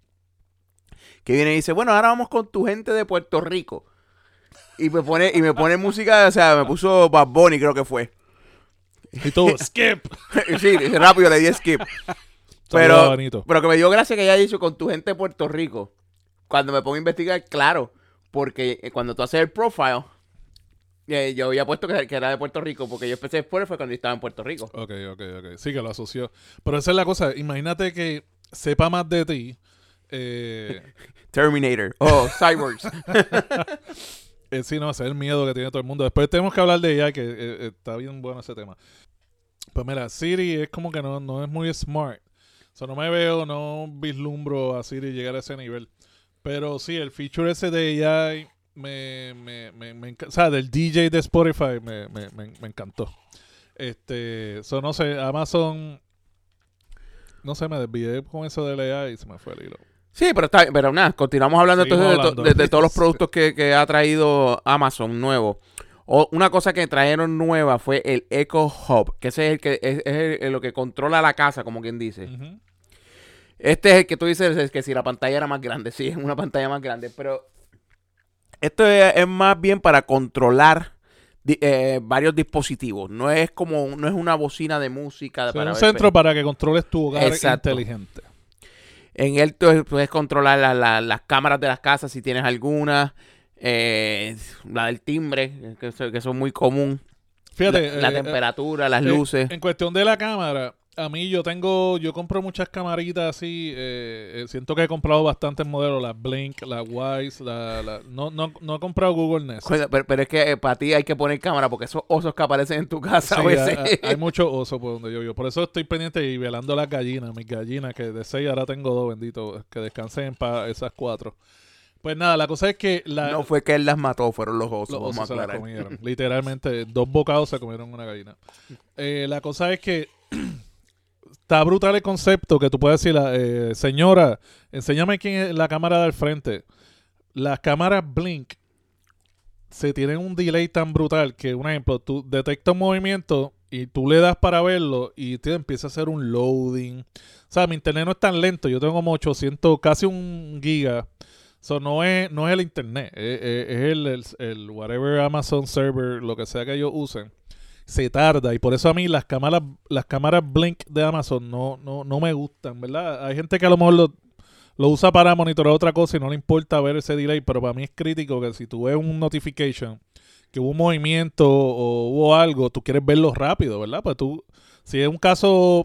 Que viene y dice, bueno, ahora vamos con tu gente de Puerto Rico. Y me pone, y me pone música, o sea, me puso Bad Bunny, creo que fue. Y todo, skip. Sí, rápido le di skip. Saludos, Pero, Benito. pero que me dio gracia que haya dicho con tu gente de Puerto Rico. Cuando me pongo a investigar, claro, porque eh, cuando tú haces el profile, eh, yo había puesto que, que era de Puerto Rico, porque yo empecé después fue cuando yo estaba en Puerto Rico. Ok, ok, ok. Sí que lo asoció. Pero esa es la cosa, imagínate que sepa más de ti. Eh, Terminator. Oh, Cyborgs. Eh, sí, no, ese es el miedo que tiene todo el mundo. Después tenemos que hablar de ella, que eh, eh, está bien bueno ese tema. Pues mira, Siri es como que no, no es muy smart. O sea, no me veo, no vislumbro a Siri llegar a ese nivel. Pero sí, el feature ese de A I me, me, me, me enca- o sea, del D J de Spotify me, me, me, me encantó. Este, eso no sé, Amazon, no sé, me desvié con eso de A I y se me fue el hilo. Sí, pero está pero nada, continuamos hablando Seguimos entonces de, to- hablando. de- de todos los productos que, que ha traído Amazon nuevo. O, una cosa que trajeron nueva fue el Echo Hub, que ese es el que es, es el- el- lo que controla la casa, como quien dice. Ujú. Este es el que tú dices es que si la pantalla era más grande, sí, es una pantalla más grande, pero esto es, es más bien para controlar di- eh, varios dispositivos. No es como no es una bocina de música O sea, para un ver centro pe- para que controles tu hogar Exacto. inteligente. En él tú puedes controlar la- la- las cámaras de las casas si tienes alguna. Eh, la del timbre, que, so- que son muy común. Fíjate, la, la eh, temperatura, las eh, luces. En cuestión de la cámara, a mí yo tengo, yo compro muchas camaritas así, eh, eh, siento que he comprado bastantes modelos, las Blink, las Wise, la, la- no, no, no he comprado Google Nest. Coño, Pero, pero es que eh, para ti hay que poner cámara porque esos osos que aparecen en tu casa Sí, a veces. hay, hay mucho oso por donde yo vivo. Por eso estoy pendiente y velando las gallinas, mis gallinas, que de seis ahora tengo dos, bendito, que descansen para esas cuatro. Pues nada, la cosa es que la, No fue que él las mató, fueron los osos, los vamos a osos se la aclarar. comieron. Literalmente, dos bocados se comieron una gallina. Eh, la cosa es que está brutal el concepto que tú puedes decir, eh, señora, enséñame quién es la cámara del frente. Las cámaras Blink se tienen un delay tan brutal que, un ejemplo, tú detectas un movimiento y tú le das para verlo y te empieza a hacer un loading. O sea, mi internet no es tan lento. Yo tengo como ochocientos, casi un giga. So, no es, no es el internet, es, es- es el, el, el whatever Amazon server, lo que sea que ellos usen. Se tarda y por eso a mí las cámaras las cámaras Blink de Amazon no, no, no me gustan, ¿verdad? Hay gente que a lo mejor lo, lo usa para monitorear otra cosa y no le importa ver ese delay, pero para mí es crítico que si tú ves un notification, que hubo un movimiento o hubo algo, tú quieres verlo rápido, ¿verdad? Pues tú, si es un caso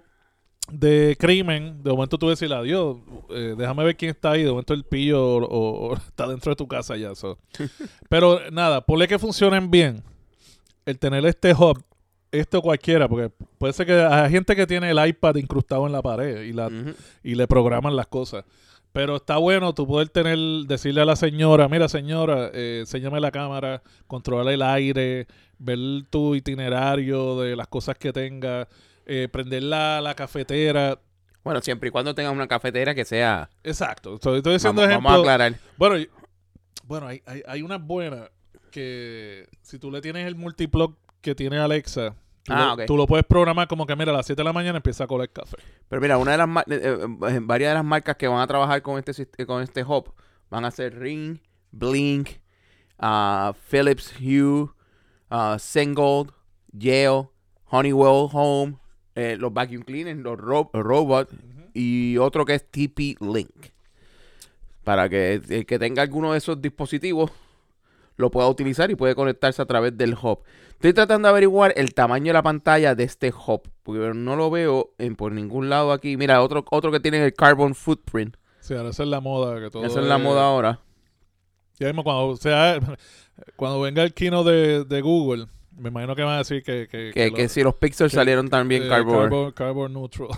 de crimen, de momento tú decir adiós, eh, déjame ver quién está ahí, de momento el pillo o, o- o está dentro de tu casa ya. So. Pero nada, ponle que funcionen bien. El tener este hub, esto cualquiera, porque puede ser que hay gente que tiene el iPad incrustado en la pared y, la, Ujú. y le programan las cosas. Pero está bueno tú poder tener, decirle a la señora, mira señora, eh, enséñame la cámara, controlar el aire, ver tu itinerario de las cosas que tenga, eh, prender la, la cafetera. Bueno, siempre y cuando tengas una cafetera que sea... Exacto. Estoy, estoy diciendo Vamos, ejemplo. vamos a aclarar. Bueno, y- bueno hay, hay, hay unas buenas que si tú le tienes el multiplug que tiene Alexa, tú, Ah, lo, ok. tú lo puedes programar como que mira a las siete de la mañana empieza a colar café. Pero mira, una de las ma- eh, eh, varias de las marcas que van a trabajar con este sist- con este hub van a ser Ring, Blink, ah, Philips Hue, uh, Singold, Yale, Honeywell Home, eh, los vacuum cleaners, los ro- robots y otro que es T P Link. Para que el que tenga alguno de esos dispositivos lo pueda utilizar y puede conectarse a través del hub. Estoy tratando de averiguar el tamaño de la pantalla de este hub, porque no lo veo en, por ningún lado aquí. Mira, otro, otro que tiene el Carbon Footprint. Sí, ahora esa es la moda. Que todo Esa es la moda ahora. Ya mismo cuando, o sea, cuando venga el keynote de, de Google, me imagino que van a decir que... Que, Que, que, lo, que si los pixels que, salieron también eh, carbon. carbon. Carbon neutral.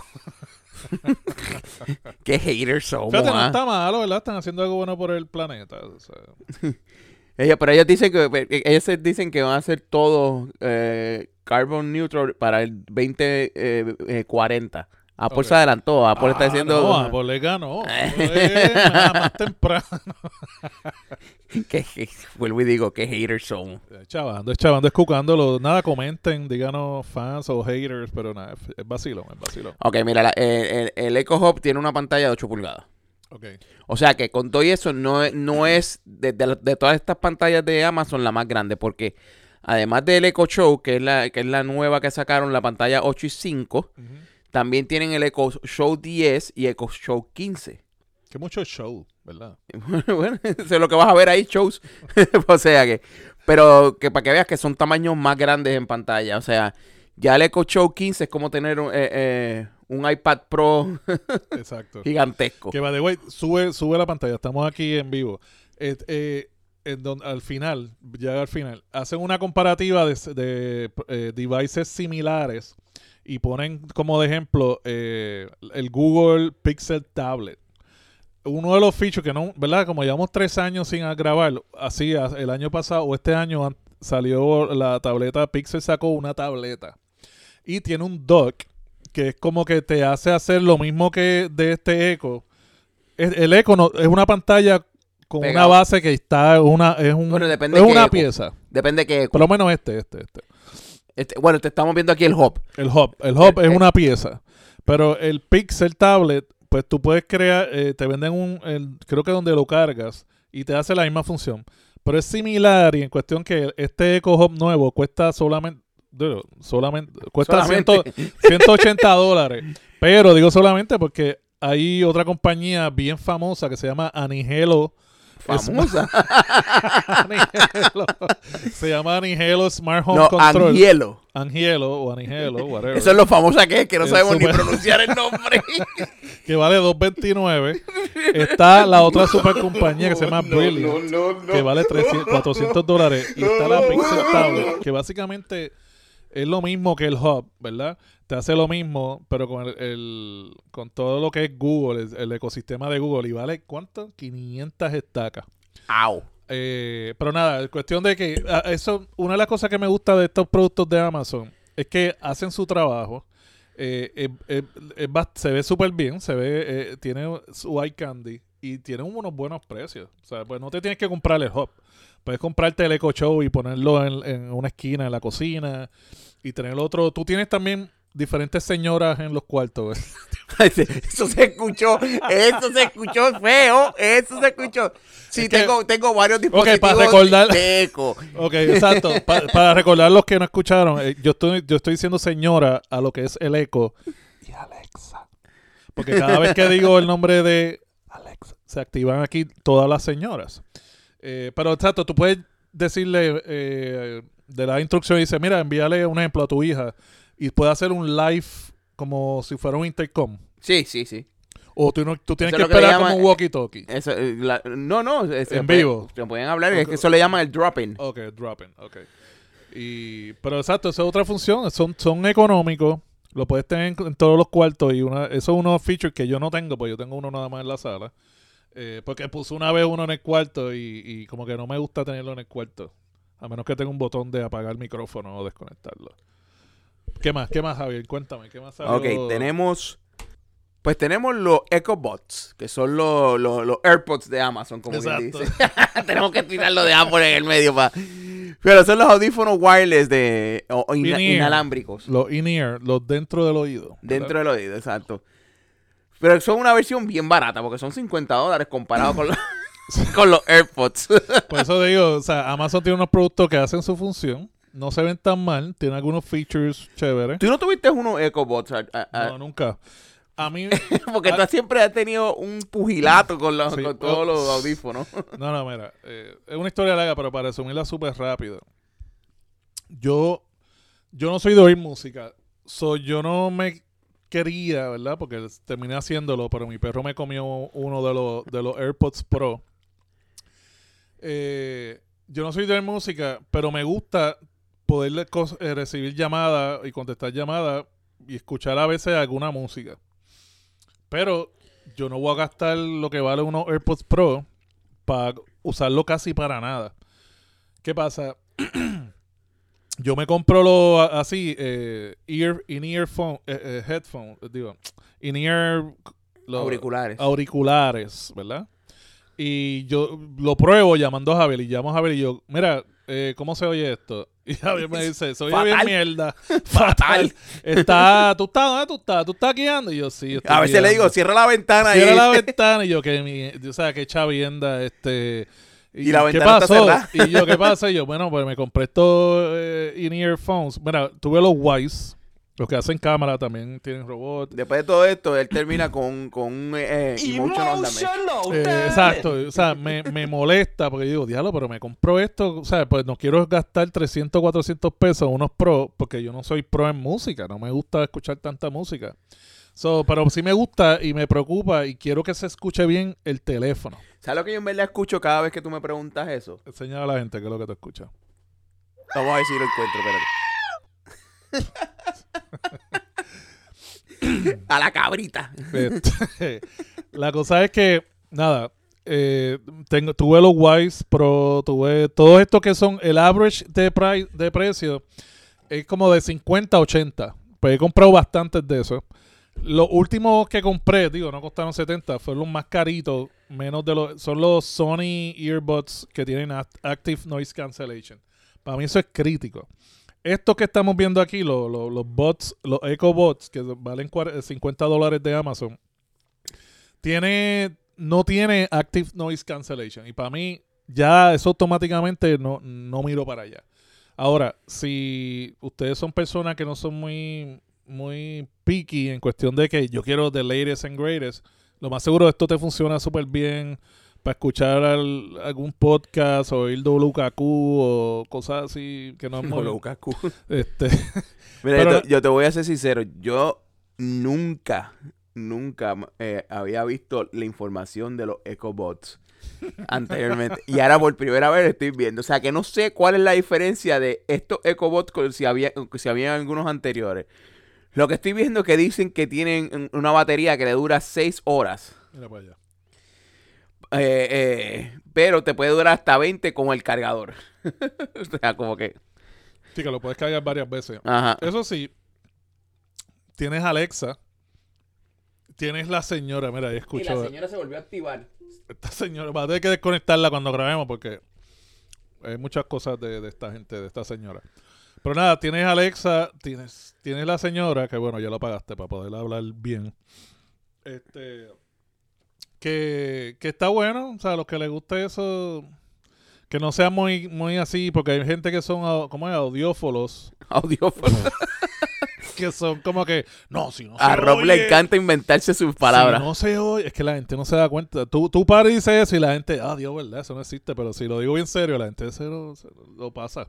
Qué haters somos. Fíjate, no ¿ah? está malo, ¿verdad? Están haciendo algo bueno por el planeta. O sea. Ella, pero ellos dicen que ellos dicen que van a hacer todo eh, carbon neutral para el veinte cuarenta. Apple Okay. se adelantó. Apple ah, está diciendo... No, Apple le ganó. Apple más, más temprano. que, que, vuelvo y digo, qué haters somos. Es chavando, es chavando, es cucándolo. Nada, comenten, díganos fans o haters, pero nada, es, es vacilo, es vacilo. Ok, mira, la, el, el, el Echo Hub tiene una pantalla de ocho pulgadas. Okay. O sea que con todo eso no, es- no es de, de, de todas estas pantallas de Amazon la más grande, porque además del Echo Show, que es la, que es la nueva que sacaron, la pantalla ocho y cinco, Uh-huh. también tienen el Echo Show diez y Echo Show quince. Que mucho show, ¿verdad? Bueno, eso es lo que vas a ver ahí, shows. O sea que, pero que para que veas que son tamaños más grandes en pantalla. O sea, ya el Echo Show quince es como tener un, eh, eh, un iPad Pro Exacto. gigantesco. Que va de way, sube, sube la pantalla, estamos aquí en vivo. Eh, eh, en don, al final, ya al final, hacen una comparativa de, de eh, devices similares y ponen como de ejemplo eh, el Google Pixel Tablet. Uno de los features que no, ¿verdad? Como llevamos tres años sin grabar, así el año pasado o este año salió la tableta, Pixel sacó una tableta y tiene un dock que es como que te hace hacer lo mismo que de este Echo. Es, el Echo no, es una pantalla con Pegado. una base que está, una, es, un, Bueno, depende es qué una Echo. pieza. Depende de qué. Por lo menos este, este, este. Este, bueno, te estamos viendo aquí el hub. El hub. El hub El- es el- una pieza. Pero el Pixel Tablet, pues tú puedes crear, eh, te venden un, el, creo que donde lo cargas y te hace la misma función. Pero es similar y en cuestión que este Echo Hub nuevo cuesta solamente, digo, solamente, cuesta Solamente. cien, ciento ochenta dólares. Pero digo solamente porque hay otra compañía bien famosa que se llama Anihelo. Famosa. Anihelo. Se llama Anihelo Smart Home No, Control. Angielo. Angielo o Anihelo, whatever. Eso es lo famosa que es, que no Es sabemos ni súper- pronunciar el nombre. Que vale dos veintinueve. Está la otra super compañía que se llama Brilliant, No, no, no. que vale trescientos, cuatrocientos dólares. Y está la Pixel Tablet, que básicamente es lo mismo que el Hub, ¿verdad? Te hace lo mismo, pero con el, el- con todo lo que es Google, el, el ecosistema de Google. Y vale, ¿cuánto? quinientas estacas. Au. Eh, pero nada, es cuestión de que a- eso, una de las cosas que me gusta de estos productos de Amazon es que hacen su trabajo. Eh, eh, eh, eh, va- se ve súper bien, se ve, eh, tiene su eye candy y tiene unos buenos precios. O sea, pues no te tienes que comprar el hub. Puedes comprarte el Echo Show y ponerlo en, en una esquina en la cocina y tener el otro. Tú tienes también diferentes señoras en los cuartos. Eso se escuchó, eso se escuchó feo, eso se escuchó. Sí, Es que- tengo, tengo varios dispositivos para recordar- de eco. Ok, exacto. Pa- para recordar los que no escucharon, eh, yo estoy yo estoy diciendo señora a lo que es el Echo y Alexa. Porque cada vez que digo el nombre de Alexa, se activan aquí todas las señoras. Eh, pero exacto, tú puedes decirle eh, de la instrucción y dice, mira, envíale un ejemplo a tu hija y puede hacer un live como si fuera un intercom. Sí, sí, sí. O tú, no, tú tienes Eso que es lo que le esperar llaman- como un walkie-talkie. Eso, eh, la- no, no. eh, se En puede- vivo. Se pueden hablar, es que eso le llaman el drop-in. Ok, dropping, ok. Y, pero exacto, esa es otra función. Son, son económicos. Lo puedes tener en, en todos los cuartos. Y una, eso es unos features que yo no tengo, pues yo tengo uno nada más en la sala. Eh, porque puse una vez uno en el cuarto y, y como que no me gusta tenerlo en el cuarto. A menos que tenga un botón de apagar el micrófono o desconectarlo. ¿Qué más? ¿Qué más, Javier? Cuéntame, ¿qué más salió? Ok, tenemos... Pues tenemos los EchoBots, que son los, los, los AirPods de Amazon, como quien Exacto. dice. Tenemos que tirarlo de Apple en el medio para... Pero son los audífonos wireless de o, o ina- In-ear. inalámbricos. Los in-ear, los dentro del oído. Dentro del oído, exacto. Pero son una versión bien barata, porque son cincuenta dólares comparado con los, con los AirPods. Por eso digo, o sea, Amazon tiene unos productos que hacen su función. No se ven tan mal. Tiene algunos features chéveres. ¿Tú no tuviste unos EchoBots? A- a- a- No, nunca. A mí... Porque tú siempre has tenido un pugilato con, los, Sí, con todos oh, los audífonos. No, no, mira. Eh, es una historia larga, pero para resumirla súper rápido. Yo, yo no soy de oír música. So, yo no me quería, ¿verdad? Porque terminé haciéndolo, pero mi perro me comió uno de los, de los AirPods Pro. Eh, yo no soy de oír música, pero me gusta poder eh, recibir llamadas y contestar llamadas y escuchar a veces alguna música. Pero yo no voy a gastar lo que vale unos AirPods Pro para usarlo casi para nada. ¿Qué pasa? Yo me compro lo así, eh, ear, in-ear phone, eh, eh, headphone, digo, in-ear... Los auriculares. Auriculares, ¿verdad? Y yo lo pruebo llamando a Javier y llamo a Javier y yo, mira, eh, ¿cómo se oye esto? Y Javier me dice, se oye bien mierda. Fatal. Está, ¿tú estás? ¿Dónde tú estás? ¿Tú estás guiando? Y yo, sí. Estoy a veces guiando. le digo, cierra la ventana. Cierra ahí. la ventana. Y yo, que mi, o sea, que chavienda, este... Y, y la ¿qué ventana pasó? está cerrada. Y yo, ¿qué pasa? Y yo, bueno, pues me compré estos eh, in-ear phones. Mira, tuve los Wise, los que hacen cámara también tienen robots. Después de todo esto, él termina con, con un eh, emotional damage. Eh, exacto, o sea, me, me molesta porque yo digo, diablo, pero me compro esto, o sea, pues no quiero gastar trescientos, cuatrocientos pesos en unos pro, porque yo no soy pro en música, no me gusta escuchar tanta música. So, pero sí me gusta y me preocupa y quiero que se escuche bien el teléfono. ¿Sabes lo que yo en verdad escucho cada vez que tú me preguntas eso? Enseña a la gente qué es lo que te escucha. Vamos a ver si lo encuentro, espérate. A la cabrita. Este, la cosa es que, nada, eh, tengo, tuve los Wise Pro, tuve todo esto que son el average de, price, de precio, es como de cincuenta a ochenta. Pues he comprado bastantes de esos. Los últimos que compré, digo, no costaron setenta, fueron los más caritos, menos de los, son los Sony Earbuds que tienen Active Noise Cancellation. Para mí eso es crítico. Estos que estamos viendo aquí, los, los, los bots, los Echo Bots, que valen cincuenta dólares de Amazon, tiene, no tiene Active Noise Cancellation. Y para mí, ya eso automáticamente no, no miro para allá. Ahora, si ustedes son personas que no son muy... muy picky en cuestión de que yo quiero the latest and greatest, lo más seguro esto te funciona súper bien para escuchar al, algún podcast o ir W K Q o cosas así que no es muy... W K Q. Este, Mira, pero, yo, te, yo te voy a ser sincero, yo nunca, nunca eh, había visto la información de los EchoBots anteriormente. Y ahora por primera vez lo estoy viendo. O sea, que no sé cuál es la diferencia de estos EchoBots con si había, si había algunos anteriores. Lo que estoy viendo es que dicen que tienen una batería que le dura seis horas. Mira para allá. Eh, eh, pero te puede durar hasta veinte con el cargador. O sea, como que... Sí, que lo puedes cargar varias veces. Ajá. Eso sí, tienes Alexa, tienes la señora, mira, ahí escucho. Y la señora se volvió a activar. Esta señora, va a tener que desconectarla cuando grabemos porque hay muchas cosas de, de esta gente, de esta señora. Pero nada, tienes Alexa, tienes, tienes la señora, que bueno, ya lo pagaste para poder hablar bien. Este, que, que está bueno, o sea, a los que les guste eso, que no sea muy, muy así, porque hay gente que son, ¿cómo es? Audiófolos. Audiófonos. Que son como que, no, si no se A Rob oye, le encanta inventarse sus palabras. Si no se oye, es que la gente no se da cuenta. Tú, tú paras y dices eso y la gente, ah, Dios, ¿verdad? Eso no existe, pero si lo digo bien serio, la gente se lo, se lo pasa.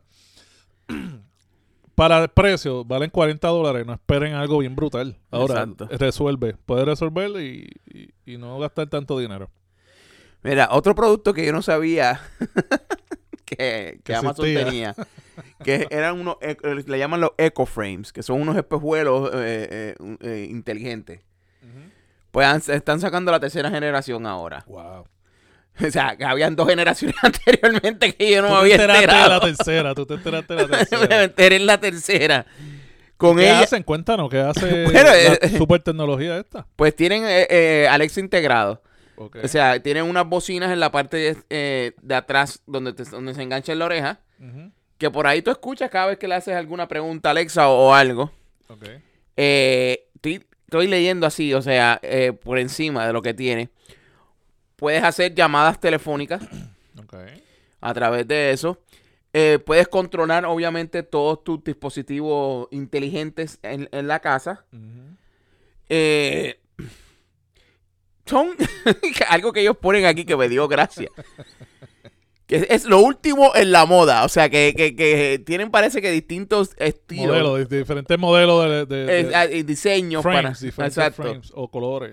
Para el precio, valen cuarenta dólares. No esperen algo bien brutal. Ahora, Exacto. resuelve. Puedes resolver y, y, y no gastar tanto dinero. Mira, otro producto que yo no sabía que, que Que Amazon existía. tenía, que eran unos, eh, le llaman los Echo Frames, que son unos espejuelos eh, eh, eh, inteligentes. Uh-huh. Pues han- están sacando la tercera generación ahora. Wow. O sea, que habían dos generaciones anteriormente que yo no Tú me te había enteraste de la enterado. tercera. Tú te enteraste de la Me tercera. enteré en la tercera. Con ¿Qué ella, hacen? Cuéntanos. ¿Qué hace Bueno, la eh, super tecnología esta? pues tienen eh, eh, Alexa integrado. Okay. O sea, tienen unas bocinas en la parte de, eh, de atrás donde, te- donde se engancha en la oreja. Uh-huh. Que por ahí tú escuchas cada vez que le haces alguna pregunta a Alexa o, o algo. Okay. Eh, estoy, estoy leyendo así, o sea, eh, por encima de lo que tiene. Puedes hacer llamadas telefónicas Okay. a través de eso. Eh, puedes controlar, obviamente, todos tus dispositivos inteligentes en, en la casa. Uh-huh. Eh, son algo que ellos ponen aquí que me dio gracia. Que es lo último en la moda. O sea, que, que, que tienen parece que distintos estilos. Modelos, di- diferentes modelos de, de, de- eh, eh, diseños frames, para... diferentes Exacto. frames o colores.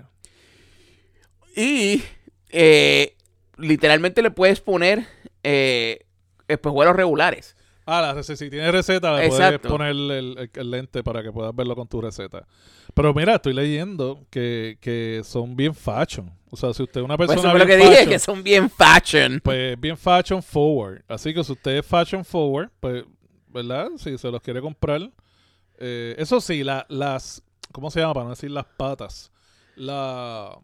Y eh, literalmente le puedes poner eh, espejuelos regulares. Ah, la receta, si tienes receta, le Exacto. puedes poner el, el- el lente para que puedas verlo con tu receta. Pero mira, estoy leyendo que, que son bien fashion. O sea, si usted es una Pues persona eso fue lo que bien dije, fashion, que son bien fashion. pues bien fashion forward. Así que si usted es fashion forward, pues, ¿verdad? Si se los quiere comprar. Eh, eso sí, la, las, ¿cómo se llama? Para no decir las patas. La...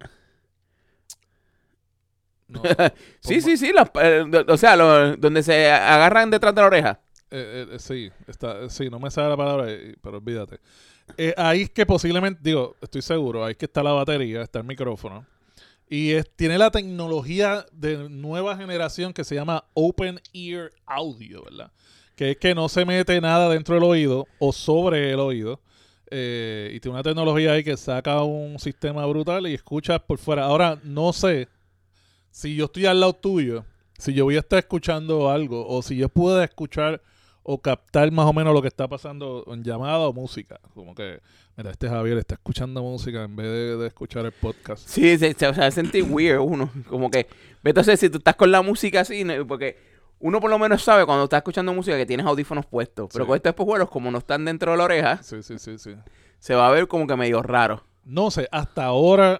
No, Sí, sí, sí. las- eh, do- o sea, lo- donde se agarran detrás de la oreja. Eh, eh, sí, está, sí, no me sale la palabra, eh, pero olvídate. Eh, ahí es que posiblemente, digo, estoy seguro, ahí es que está la batería, está el micrófono. Y es, tiene la tecnología de nueva generación que se llama Open Ear Audio, ¿verdad? Que es que no se mete nada dentro del oído o sobre el oído. Eh, y tiene una tecnología ahí que saca un sistema brutal y escuchas por fuera. Ahora, no sé si yo estoy al lado tuyo, si yo voy a estar escuchando algo o si yo puedo escuchar o captar más o menos lo que está pasando en llamada o música. Como que, mira, este Javier está escuchando música en vez de, de escuchar el podcast. Sí, se, se, se va a sentir weird uno. Como que, vete a hacer si tú estás con la música así, ¿no? Porque uno por lo menos sabe cuando estás escuchando música que tienes audífonos puestos. Pero Sí. con estos espejuelos, como no están dentro de la oreja, Sí, sí, sí, sí. se va a ver como que medio raro. No sé, hasta ahora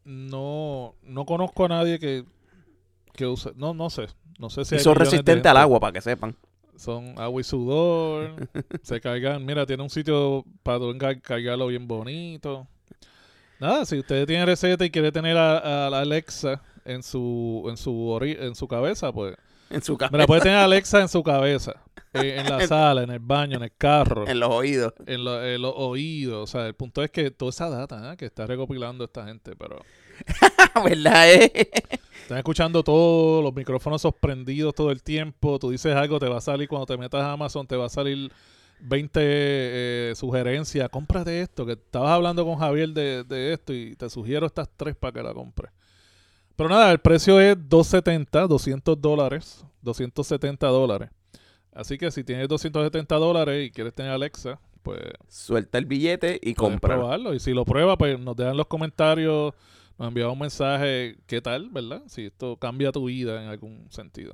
no, no conozco a nadie que, que use. No, no sé. No sé si Y hay son millones de resistentes al gente. agua, para que sepan. Son agua y sudor. Se cargan. Mira, tiene un sitio para tú encar- cargarlo bien bonito. Nada, si usted tiene receta y quiere tener a, a la Alexa en su en su ori- en su cabeza, pues En su cabeza, mira, puede tener a Alexa en su cabeza, eh, en la sala, en el baño, en el carro, en los oídos. en, lo- en los oídos. O sea, el punto es que toda esa data, ¿eh? Que está recopilando esta gente, pero ¿Verdad? Eh? están escuchando todo, los micrófonos sorprendidos todo el tiempo. Tú dices algo, te va a salir cuando te metas a Amazon, te va a salir veinte eh, sugerencias. Cómprate esto, que estabas hablando con Javier de, de esto y te sugiero estas tres para que la compres. Pero nada, el precio es doscientos setenta, doscientos dólares, doscientos setenta dólares. Así que si tienes doscientos setenta dólares y quieres tener Alexa, pues Suelta el billete y puedes compra. probarlo. Y si lo pruebas, pues nos dejan en los comentarios, nos envían un mensaje, ¿qué tal, verdad? Si esto cambia tu vida en algún sentido.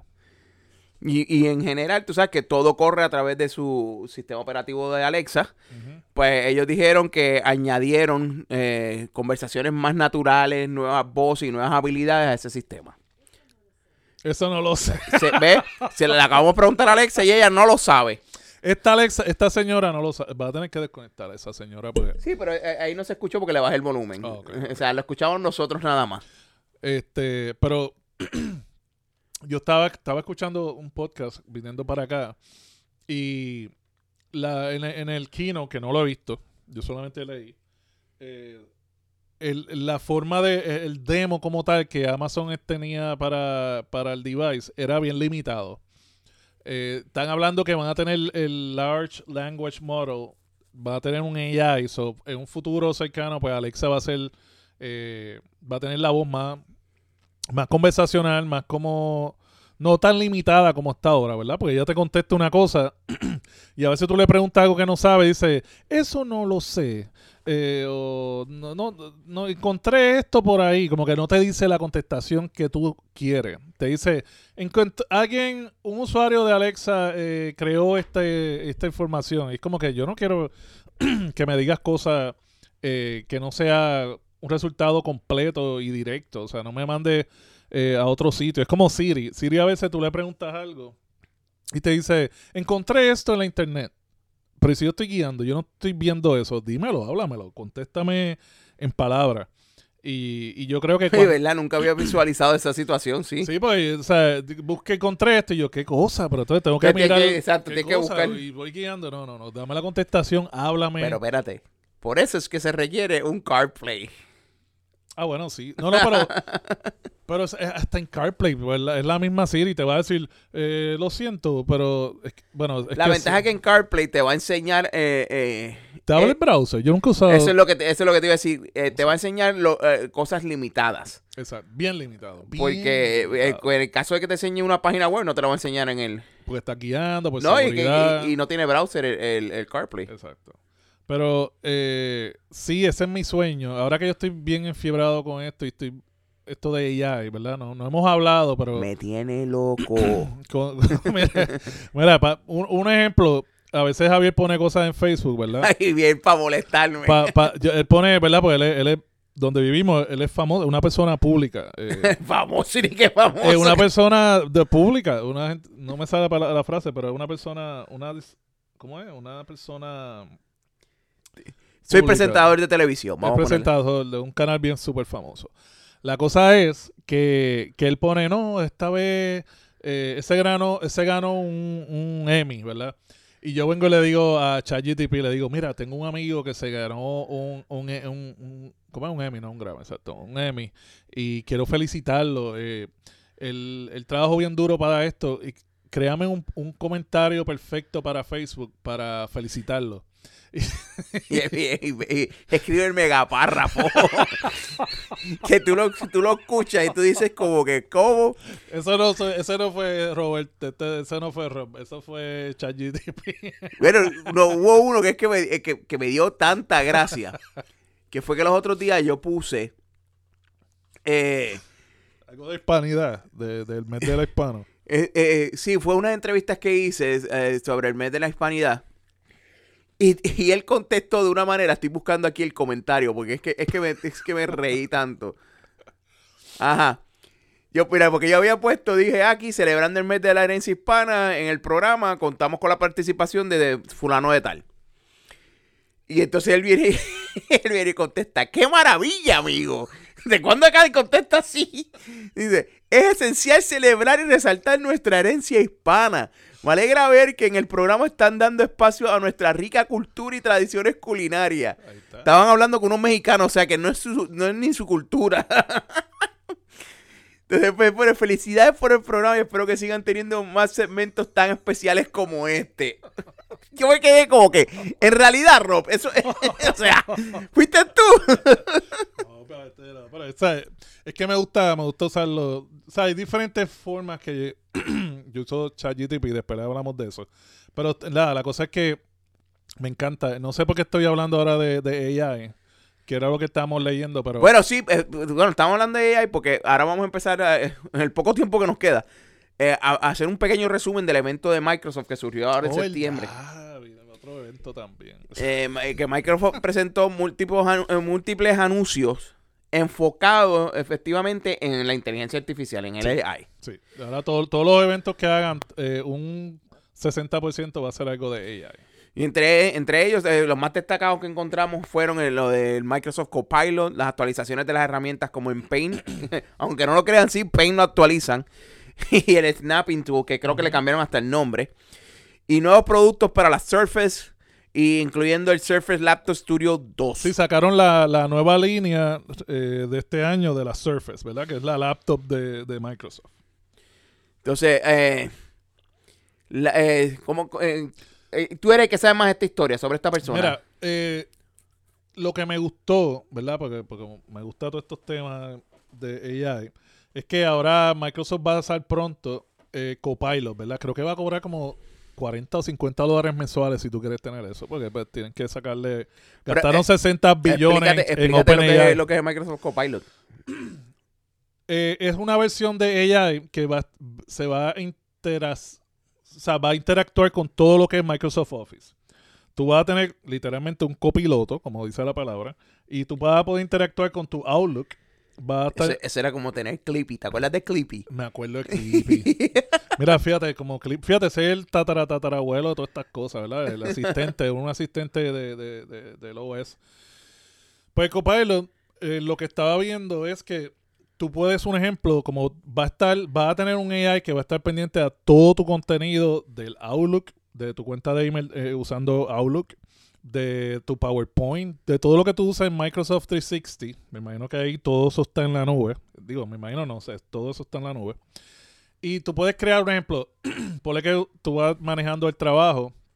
Y, y en general, tú sabes que todo corre a través de su sistema operativo de Alexa. Ujú. Pues ellos dijeron que añadieron eh, conversaciones más naturales, nuevas voces y nuevas habilidades a ese sistema. Eso no lo sé. Se, ¿Ve? Se le acabamos de preguntar a Alexa y ella no lo sabe. Esta Alexa, esta señora no lo sabe. Va a tener que desconectar a esa señora porque Sí, pero eh, ahí no se escuchó porque le bajé el volumen. Ah, ok, O sea, lo escuchamos nosotros nada más. Este, pero yo estaba, estaba escuchando un podcast viniendo para acá y la, en, en el keynote, que no lo he visto, yo solamente leí, eh, el, la forma de, el demo como tal que Amazon tenía para, para el device era bien limitado. Eh, están hablando que van a tener el Large Language Model, va a tener un A I, so, en un futuro cercano, pues Alexa va a ser, eh, va a tener la voz más, más conversacional, más como, no tan limitada como está ahora, ¿verdad? Porque ella te contesta una cosa y a veces tú le preguntas algo que no sabe y dice, eso no lo sé. Eh, o no, no, no encontré esto por ahí, como que no te dice la contestación que tú quieres. Te dice, encuent- alguien, un usuario de Alexa eh, creó este, esta información. Y es como que yo no quiero que me digas cosas eh, que no sea un resultado completo y directo. O sea, no me mande eh, a otro sitio. Es como Siri. Siri a veces tú le preguntas algo y te dice, encontré esto en la internet. Pero si yo estoy guiando, yo no estoy viendo eso, dímelo, háblamelo, contéstame en palabras. Y, y yo creo que... Sí, cuando- ¿verdad? Nunca había visualizado esa situación, sí. Sí, pues, o sea, di- busqué, encontré esto y yo, ¿qué cosa? Pero entonces tengo que Que te- mirar. que- exacto, ¿qué tienes que cosa? buscar. Y voy guiando. No, no, no, dame la contestación, háblame. Pero espérate. Por eso es que se requiere un CarPlay. Ah, bueno, sí. No, no, pero, pero es- es hasta en CarPlay, pues, es la, es la misma Siri, te va a decir, eh, lo siento, pero, es que- bueno, es La que ventaja es sí. que en CarPlay te va a enseñar eh, eh, ¿Te abre Eh, el browser? Yo nunca he usado... Eso es lo que te, eso es lo que te iba a decir. Eh, te va a enseñar lo, eh, cosas limitadas. Exacto, bien limitado. Bien Porque eh, limitado. en el caso de que te enseñe una página web, no te lo va a enseñar en el... Porque está guiando, por No, y, que- seguridad. y- y no tiene browser el, el, el CarPlay. Exacto. Pero eh, sí, ese es mi sueño. Ahora que yo estoy bien enfiebrado con esto y estoy esto de A I, ¿verdad? No, no hemos hablado, pero Me tiene loco. con- mira, mira, pa- un, un ejemplo, a veces Javier pone cosas en Facebook, ¿verdad? Ay, bien, para molestarme. Pa- pa- yo- él pone, ¿verdad? Porque él es, él es- donde vivimos, él es famoso, una persona pública. Eh, Famoso, ni que famoso. es una persona de pública, una gente- no me sale la, la frase, pero es una persona, una, dis- ¿cómo es? Una persona Soy pública. presentador de televisión. Es Vamos a ponerle. presentador de un canal bien súper famoso. La cosa es que, que él pone, no, esta vez eh, ese, ganó, ese ganó un, un Emmy, ¿verdad? Y yo vengo y le digo a ChatGPT, le digo, mira, tengo un amigo que se ganó un, un, un, un ¿cómo es? Un Emmy, no un Grammy, exacto, un Emmy. Y quiero felicitarlo. Eh, el, el trabajo bien duro para esto. Y créame un, un comentario perfecto para Facebook para felicitarlo. Y, y- y- y escribe el megapárrafo. Que tú lo, tú lo escuchas y tú dices como que, ¿cómo? Eso no, so- ese no fue Robert, este- ese no fue Rob, eso fue ChatGPT. Bueno, no, hubo uno que es que me, eh, que, que me dio tanta gracia. Que fue que los otros días yo puse... Eh, Algo de hispanidad, de- del mes de la hispano. eh, eh, sí, fue unas entrevistas que hice eh, sobre el mes de la hispanidad. Y, y él contestó de una manera, estoy buscando aquí el comentario, porque es que, es que, me, es que me reí tanto. Ajá. Yo, mira, porque yo había puesto, dije, aquí, celebrando el mes de la herencia hispana, en el programa, contamos con la participación de, de fulano de tal. Y entonces él viene, y- él viene y contesta, ¡qué maravilla, amigo! ¿De cuándo acá contesta así? Dice, es esencial celebrar y resaltar nuestra herencia hispana. Me alegra ver que en el programa están dando espacio a nuestra rica cultura y tradiciones culinarias. Ahí está. Estaban hablando con unos mexicanos, o sea que no es, su- no es ni su cultura. Entonces, pues, pues, felicidades por el programa y espero que sigan teniendo más segmentos tan especiales como este. Yo me quedé como que, en realidad, Rob, eso, o sea, fuiste tú. No, pero, este, no, pero, ¿sabes? Es que me gusta, me gusta usarlo. O sea, hay diferentes formas que yo uso ChatGPT y después hablamos de eso. Pero nada, la cosa es que me encanta. No sé por qué estoy hablando ahora de, de A I, que era lo que estábamos leyendo, pero... Bueno, sí, eh, bueno, estamos hablando de A I porque ahora vamos a empezar, a, en el poco tiempo que nos queda, eh, a, a hacer un pequeño resumen del evento de Microsoft que surgió ahora en Oh, septiembre. verdad, mira, otro evento también. Eh, que Microsoft presentó múltiples, anu- eh, múltiples anuncios enfocados efectivamente en la inteligencia artificial, en el Sí. A I. Sí, ahora todo- todos los eventos que hagan, eh, un sesenta por ciento va a ser algo de A I. Y entre, entre ellos, eh, los más destacados que encontramos fueron el- lo del Microsoft Copilot, las actualizaciones de las herramientas como en Paint, aunque no lo crean, sí, Paint lo actualizan, y el Snapping Tool, que creo que le cambiaron hasta el nombre, y nuevos productos para la Surface, y incluyendo el Surface Laptop Studio dos. Sí, sacaron la, la nueva línea eh, de este año de la Surface, ¿verdad? Que es la laptop de, de Microsoft. Entonces, eh, la- eh, como, eh, eh, tú eres el que sabe más esta historia sobre esta persona. Mira, eh, lo que me gustó, ¿verdad? Porque, porque me gustan todos estos temas de A I, es que ahora Microsoft va a lanzar pronto eh, Copilot, ¿verdad? Creo que va a cobrar como cuarenta o cincuenta dólares mensuales si tú quieres tener eso, porque pues, tienen que sacarle... Pero, Gastaron eh, sesenta billones explícate, en explícate lo, que OpenAI. es, lo que es Microsoft Copilot. Eh, es una versión de A I que va, se va a, interas, o sea, va a interactuar con todo lo que es Microsoft Office. Tú vas a tener literalmente un copiloto, como dice la palabra, y tú vas a poder interactuar con tu Outlook. Va a estar, Eso, eso era como tener Clippy. ¿Te acuerdas de Clippy? me acuerdo de Clippy. Mira, fíjate, como Clip, fíjate, ese es el tatara, tatarabuelo de todas estas cosas, ¿verdad? El asistente, un asistente de, de, de, del O S. Pues Copilot, eh, lo que estaba viendo es que tú puedes, un ejemplo, como va a estar, va a tener un A I que va a estar pendiente a todo tu contenido del Outlook, de tu cuenta de email eh, usando Outlook, de tu PowerPoint, de todo lo que tú usas en Microsoft trescientos sesenta. Me imagino que ahí todo eso está en la nube. Digo, me imagino no sé, todo eso está en la nube. Y tú puedes crear un ejemplo, ponle que tú vas manejando el trabajo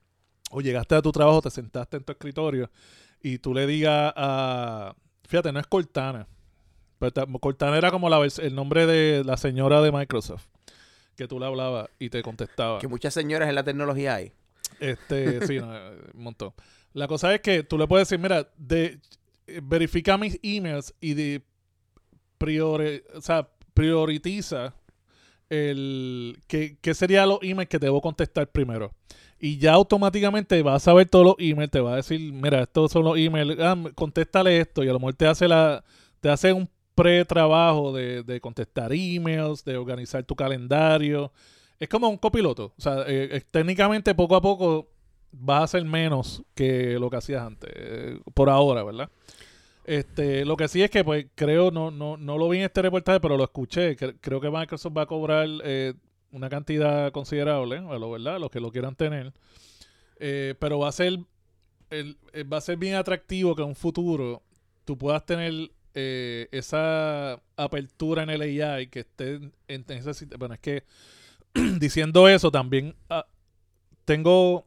o llegaste a tu trabajo, te sentaste en tu escritorio y tú le digas a... Fíjate, no es Cortana. Pero ta- Cortana era como la, vers- el nombre de la señora de Microsoft, que tú le hablabas y te contestaba. Que muchas señoras en la tecnología hay. Este, sí, no, eh, un montón. La cosa es que tú le puedes decir, mira, de, eh, verifica mis emails y de priori, o sea, prioritiza el qué, qué serían los emails que debo contestar primero. Y ya automáticamente vas a ver todos los emails, te va a decir, mira, estos son los emails, ah, contéstale esto, y a lo mejor te hace la, te hace un pre-trabajo de, de contestar emails, de organizar tu calendario. Es como un copiloto. O sea, eh, eh, técnicamente poco a poco vas a hacer menos que lo que hacías antes, eh, por ahora, ¿verdad? Este, lo que sí es que, pues, creo, no, no, no lo vi en este reportaje, pero lo escuché. Cre- creo que Microsoft va a cobrar eh, una cantidad considerable, a lo verdad, los que lo quieran tener. Eh, pero va a ser el, eh, va a ser bien atractivo que en un futuro tú puedas tener eh, esa apertura en el A I que esté en, en ese sitio. Bueno, es que diciendo eso también ah, tengo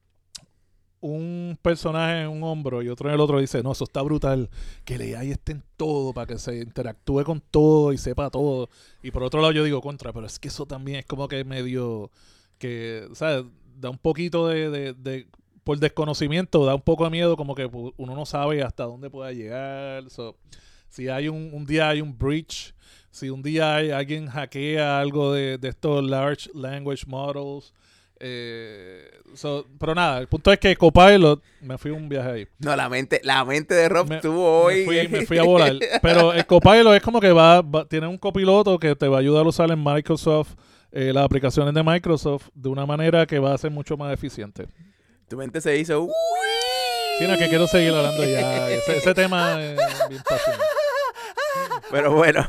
un personaje en un hombro y otro en el otro. Dice, no, eso está brutal, que el A I esté en todo para que se interactúe con todo y sepa todo. Y por otro lado yo digo, contra, pero es que eso también es como que medio que, ¿sabes? Da un poquito de, de, de por desconocimiento, da un poco de miedo, como que uno no sabe hasta dónde pueda llegar. So, si hay un, un día hay un breach, si un día hay, alguien hackea algo de, de estos large language models. Eh, so, pero nada, el punto es que Copilot, me fui un viaje ahí. No, la mente, la mente de Rob Me, estuvo hoy. me, fui, me fui a volar. Pero el Copilot es como que va, va, tiene un copiloto que te va a ayudar a usar en Microsoft, eh, las aplicaciones de Microsoft, de una manera que va a ser mucho más eficiente. Tu mente se hizo. ¡Uy! Sí, no, que quiero seguir hablando ya. Ese, ese tema es bien apasionante. Pero bueno.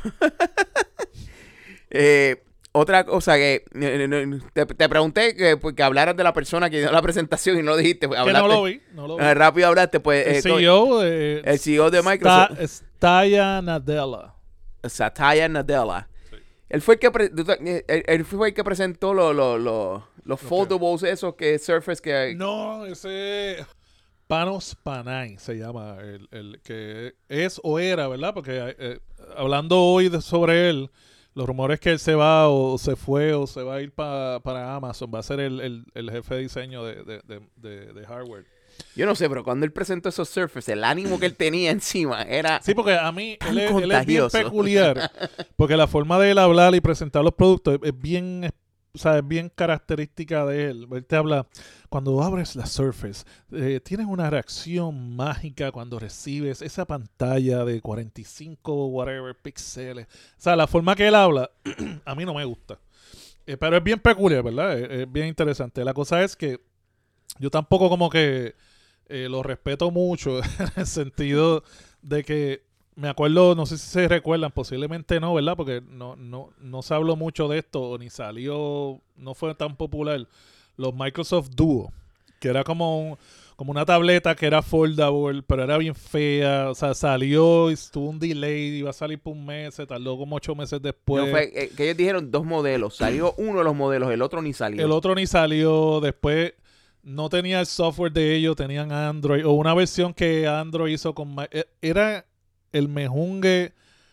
eh, otra cosa que eh, te, te pregunté que, pues, que hablaras de la persona que dio la presentación y no lo dijiste. Pues, Que hablaste, no lo vi, no lo vi. eh, rápido hablaste, pues. El eh, C E O de, el C E O de Microsoft. Satya Nadella. Satya Nadella. Sí. Él fue el que pre- él, él fue el que presentó los lo, lo, los foldables esos que Surface que No, ese Panos Panay se llama el, el que es o era, ¿verdad? Porque eh, hablando hoy de, sobre él, los rumores que él se va o se fue o se va a ir pa, para Amazon, va a ser el, el, el jefe de diseño de, de, de, de, de hardware. Yo no sé, pero cuando él presentó esos Surface, el ánimo que él tenía encima era... Sí, porque a mí tan él es, él es bien contagioso. peculiar, porque la forma de él hablar y presentar los productos es, es bien, o sea, es bien característica de él. Él te habla, cuando abres la Surface, eh, tienes una reacción mágica cuando recibes esa pantalla de cuarenta y cinco whatever píxeles. O sea, la forma que él habla, a mí no me gusta. Eh, pero es bien peculiar, ¿verdad? Es, es bien interesante. La cosa es que yo tampoco como que eh, lo respeto mucho en el sentido de que me acuerdo, no sé si se recuerdan, posiblemente no, ¿verdad? Porque no, no, no se habló mucho de esto, ni salió, no fue tan popular. Los Microsoft Duo, que era como, un, como una tableta que era foldable, pero era bien fea. O sea, salió, tuvo un delay, iba a salir por un mes, se tardó como ocho meses después. No, fue, eh, que ellos dijeron dos modelos. Salió uno de los modelos, el otro ni salió. El otro ni salió, después no tenía el software de ellos, tenían Android, o una versión que Android hizo con... Era el mejungue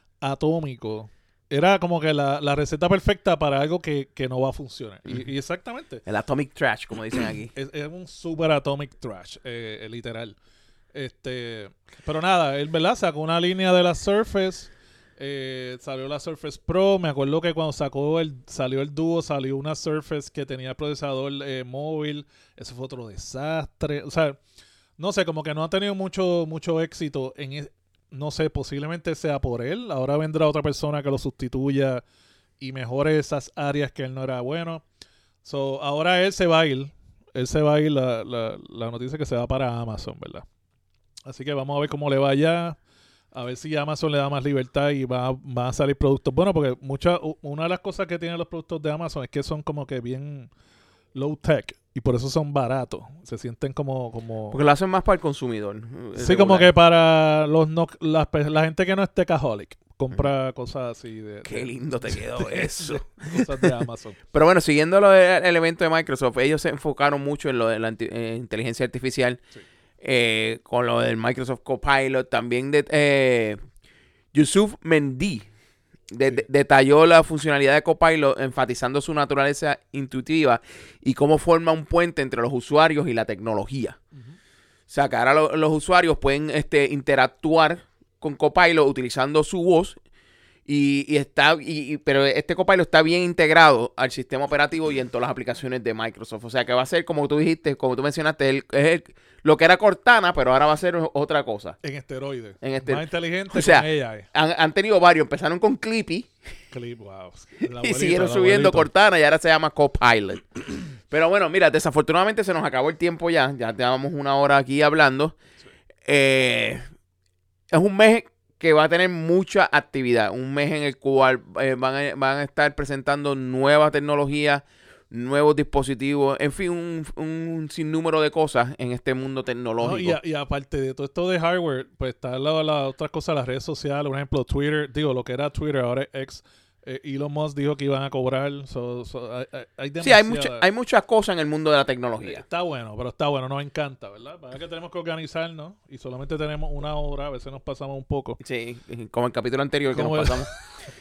atómico. Era como que la, la receta perfecta para algo que, que no va a funcionar. Y, y exactamente. El Atomic Trash, como dicen aquí. Es, es un super atomic trash, eh, eh, literal. Este, pero nada, él, ¿verdad? Sacó una línea de la Surface. Eh, salió la Surface Pro. Me acuerdo que cuando sacó el, salió el Duo, salió una Surface que tenía procesador eh, móvil. Eso fue otro desastre. O sea, no sé, como que no ha tenido mucho, mucho éxito en es, no sé, posiblemente sea por él. Ahora vendrá otra persona que lo sustituya y mejore esas áreas que él no era bueno. So, ahora él se va a ir. Él se va a ir, la, la, la noticia que se va para Amazon, ¿verdad? Así que vamos a ver cómo le va allá. A ver si Amazon le da más libertad y va, va a salir productos. Bueno, porque mucha, una de las cosas que tienen los productos de Amazon es que son como que bien low tech. Y por eso son baratos. Se sienten como... como Porque lo hacen más para el consumidor. Sí, como que para los no, la, la gente que no es techaholic. compra cosas así. De, Qué de, lindo te quedó eso. Cosas de Amazon. Pero bueno, siguiendo lo del el evento de Microsoft, ellos se enfocaron mucho en lo de la anti- eh, inteligencia artificial, Sí. eh, con lo del Microsoft Copilot. También de, eh, Yusuf Mendy de- Sí. de- detalló la funcionalidad de Copilot, enfatizando su naturaleza intuitiva y cómo forma un puente entre los usuarios y la tecnología. Uh-huh. O sea, que ahora lo- los usuarios pueden este, interactuar con Copilot utilizando su voz. Y, y está, y, y- pero este Copilot está bien integrado al sistema operativo y en todas las aplicaciones de Microsoft. O sea que va a ser, como tú dijiste, como tú mencionaste, el- es el- lo que era Cortana, pero ahora va a ser otra cosa. En esteroides. En ester- Más inteligente O sea, con A I. Han, han tenido varios. Empezaron con Clippy Clip, wow. y El abuelito, siguieron el subiendo abuelito. Cortana y ahora se llama Copilot. Pero bueno, mira, desafortunadamente se nos acabó el tiempo ya. Ya llevamos una hora aquí hablando. Sí. Eh, es un mes que va a tener mucha actividad. Un mes en el cual eh, van, a, van a estar presentando nuevas tecnologías, nuevos dispositivos, en fin, un, un sinnúmero de cosas en este mundo No, tecnológico. y, a- y aparte de todo esto de hardware, pues está la, la otras cosas, las redes sociales, por ejemplo, Twitter, digo, lo que era Twitter, ahora es X. Eh, Elon Musk dijo que iban a cobrar. So, so, hay, hay, hay Sí, hay, demasiada- mucha, hay muchas cosas en el mundo de la Eh, tecnología. Está bueno, pero está bueno, nos encanta, ¿verdad? Para que tenemos que organizarnos y solamente tenemos una hora, a veces nos pasamos un poco. Sí, como el capítulo anterior que nos Como el- pasamos.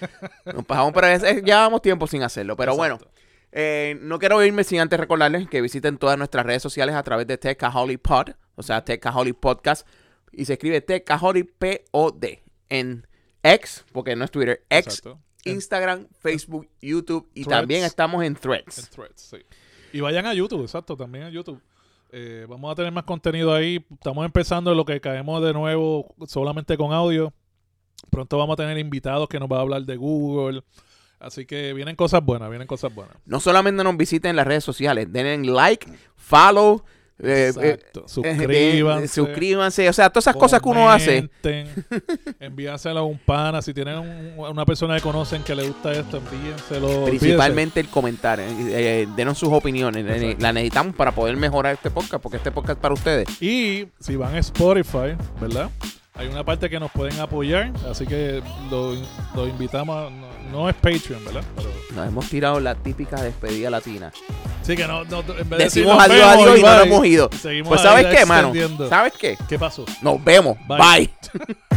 Nos pasamos, pero es- es- llevábamos tiempo sin hacerlo. Pero bueno, Exacto. eh, no quiero irme sin antes recordarles que visiten todas nuestras redes sociales a través de Techaholic Pod, o sea, Techaholic Podcast, y se escribe Techaholic P O D en X, porque no es Twitter, X, Exacto. En, Instagram, Facebook, YouTube, y Threads. también estamos en en Threads. Threads, sí. Y vayan a YouTube, exacto, también a YouTube. Eh, vamos a tener más contenido ahí. Estamos empezando en lo que caemos de nuevo solamente con audio. Pronto vamos a tener invitados que nos van a hablar de Google. Así que vienen cosas buenas, vienen cosas buenas. No solamente nos visiten en las redes sociales, den like, follow, eh, eh, Exacto. eh, Suscríbanse. eh, suscríbanse, o sea, todas esas cosas que uno hace. comenten, envíanselo a un pana. Si tienen un- una persona que conocen que le gusta esto, envíenselo. Principalmente el comentario. Eh, eh, denos sus opiniones. Ne- Exacto. La necesitamos para poder mejorar este podcast, porque este podcast es para ustedes. Y si van a Spotify, ¿verdad? Hay una parte que nos pueden apoyar, así que lo, lo invitamos. A, no, no es Patreon, ¿verdad? Pero, Nos hemos tirado la típica despedida latina. sí, que no, no en vez de Decimos decir, adiós, "Nos vemos", adiós y no bye, nos hemos ido. seguimos Pues ahí ¿sabes qué, mano? extendiendo. ¿Sabes qué? ¿Qué pasó? Nos vemos. Bye. Bye.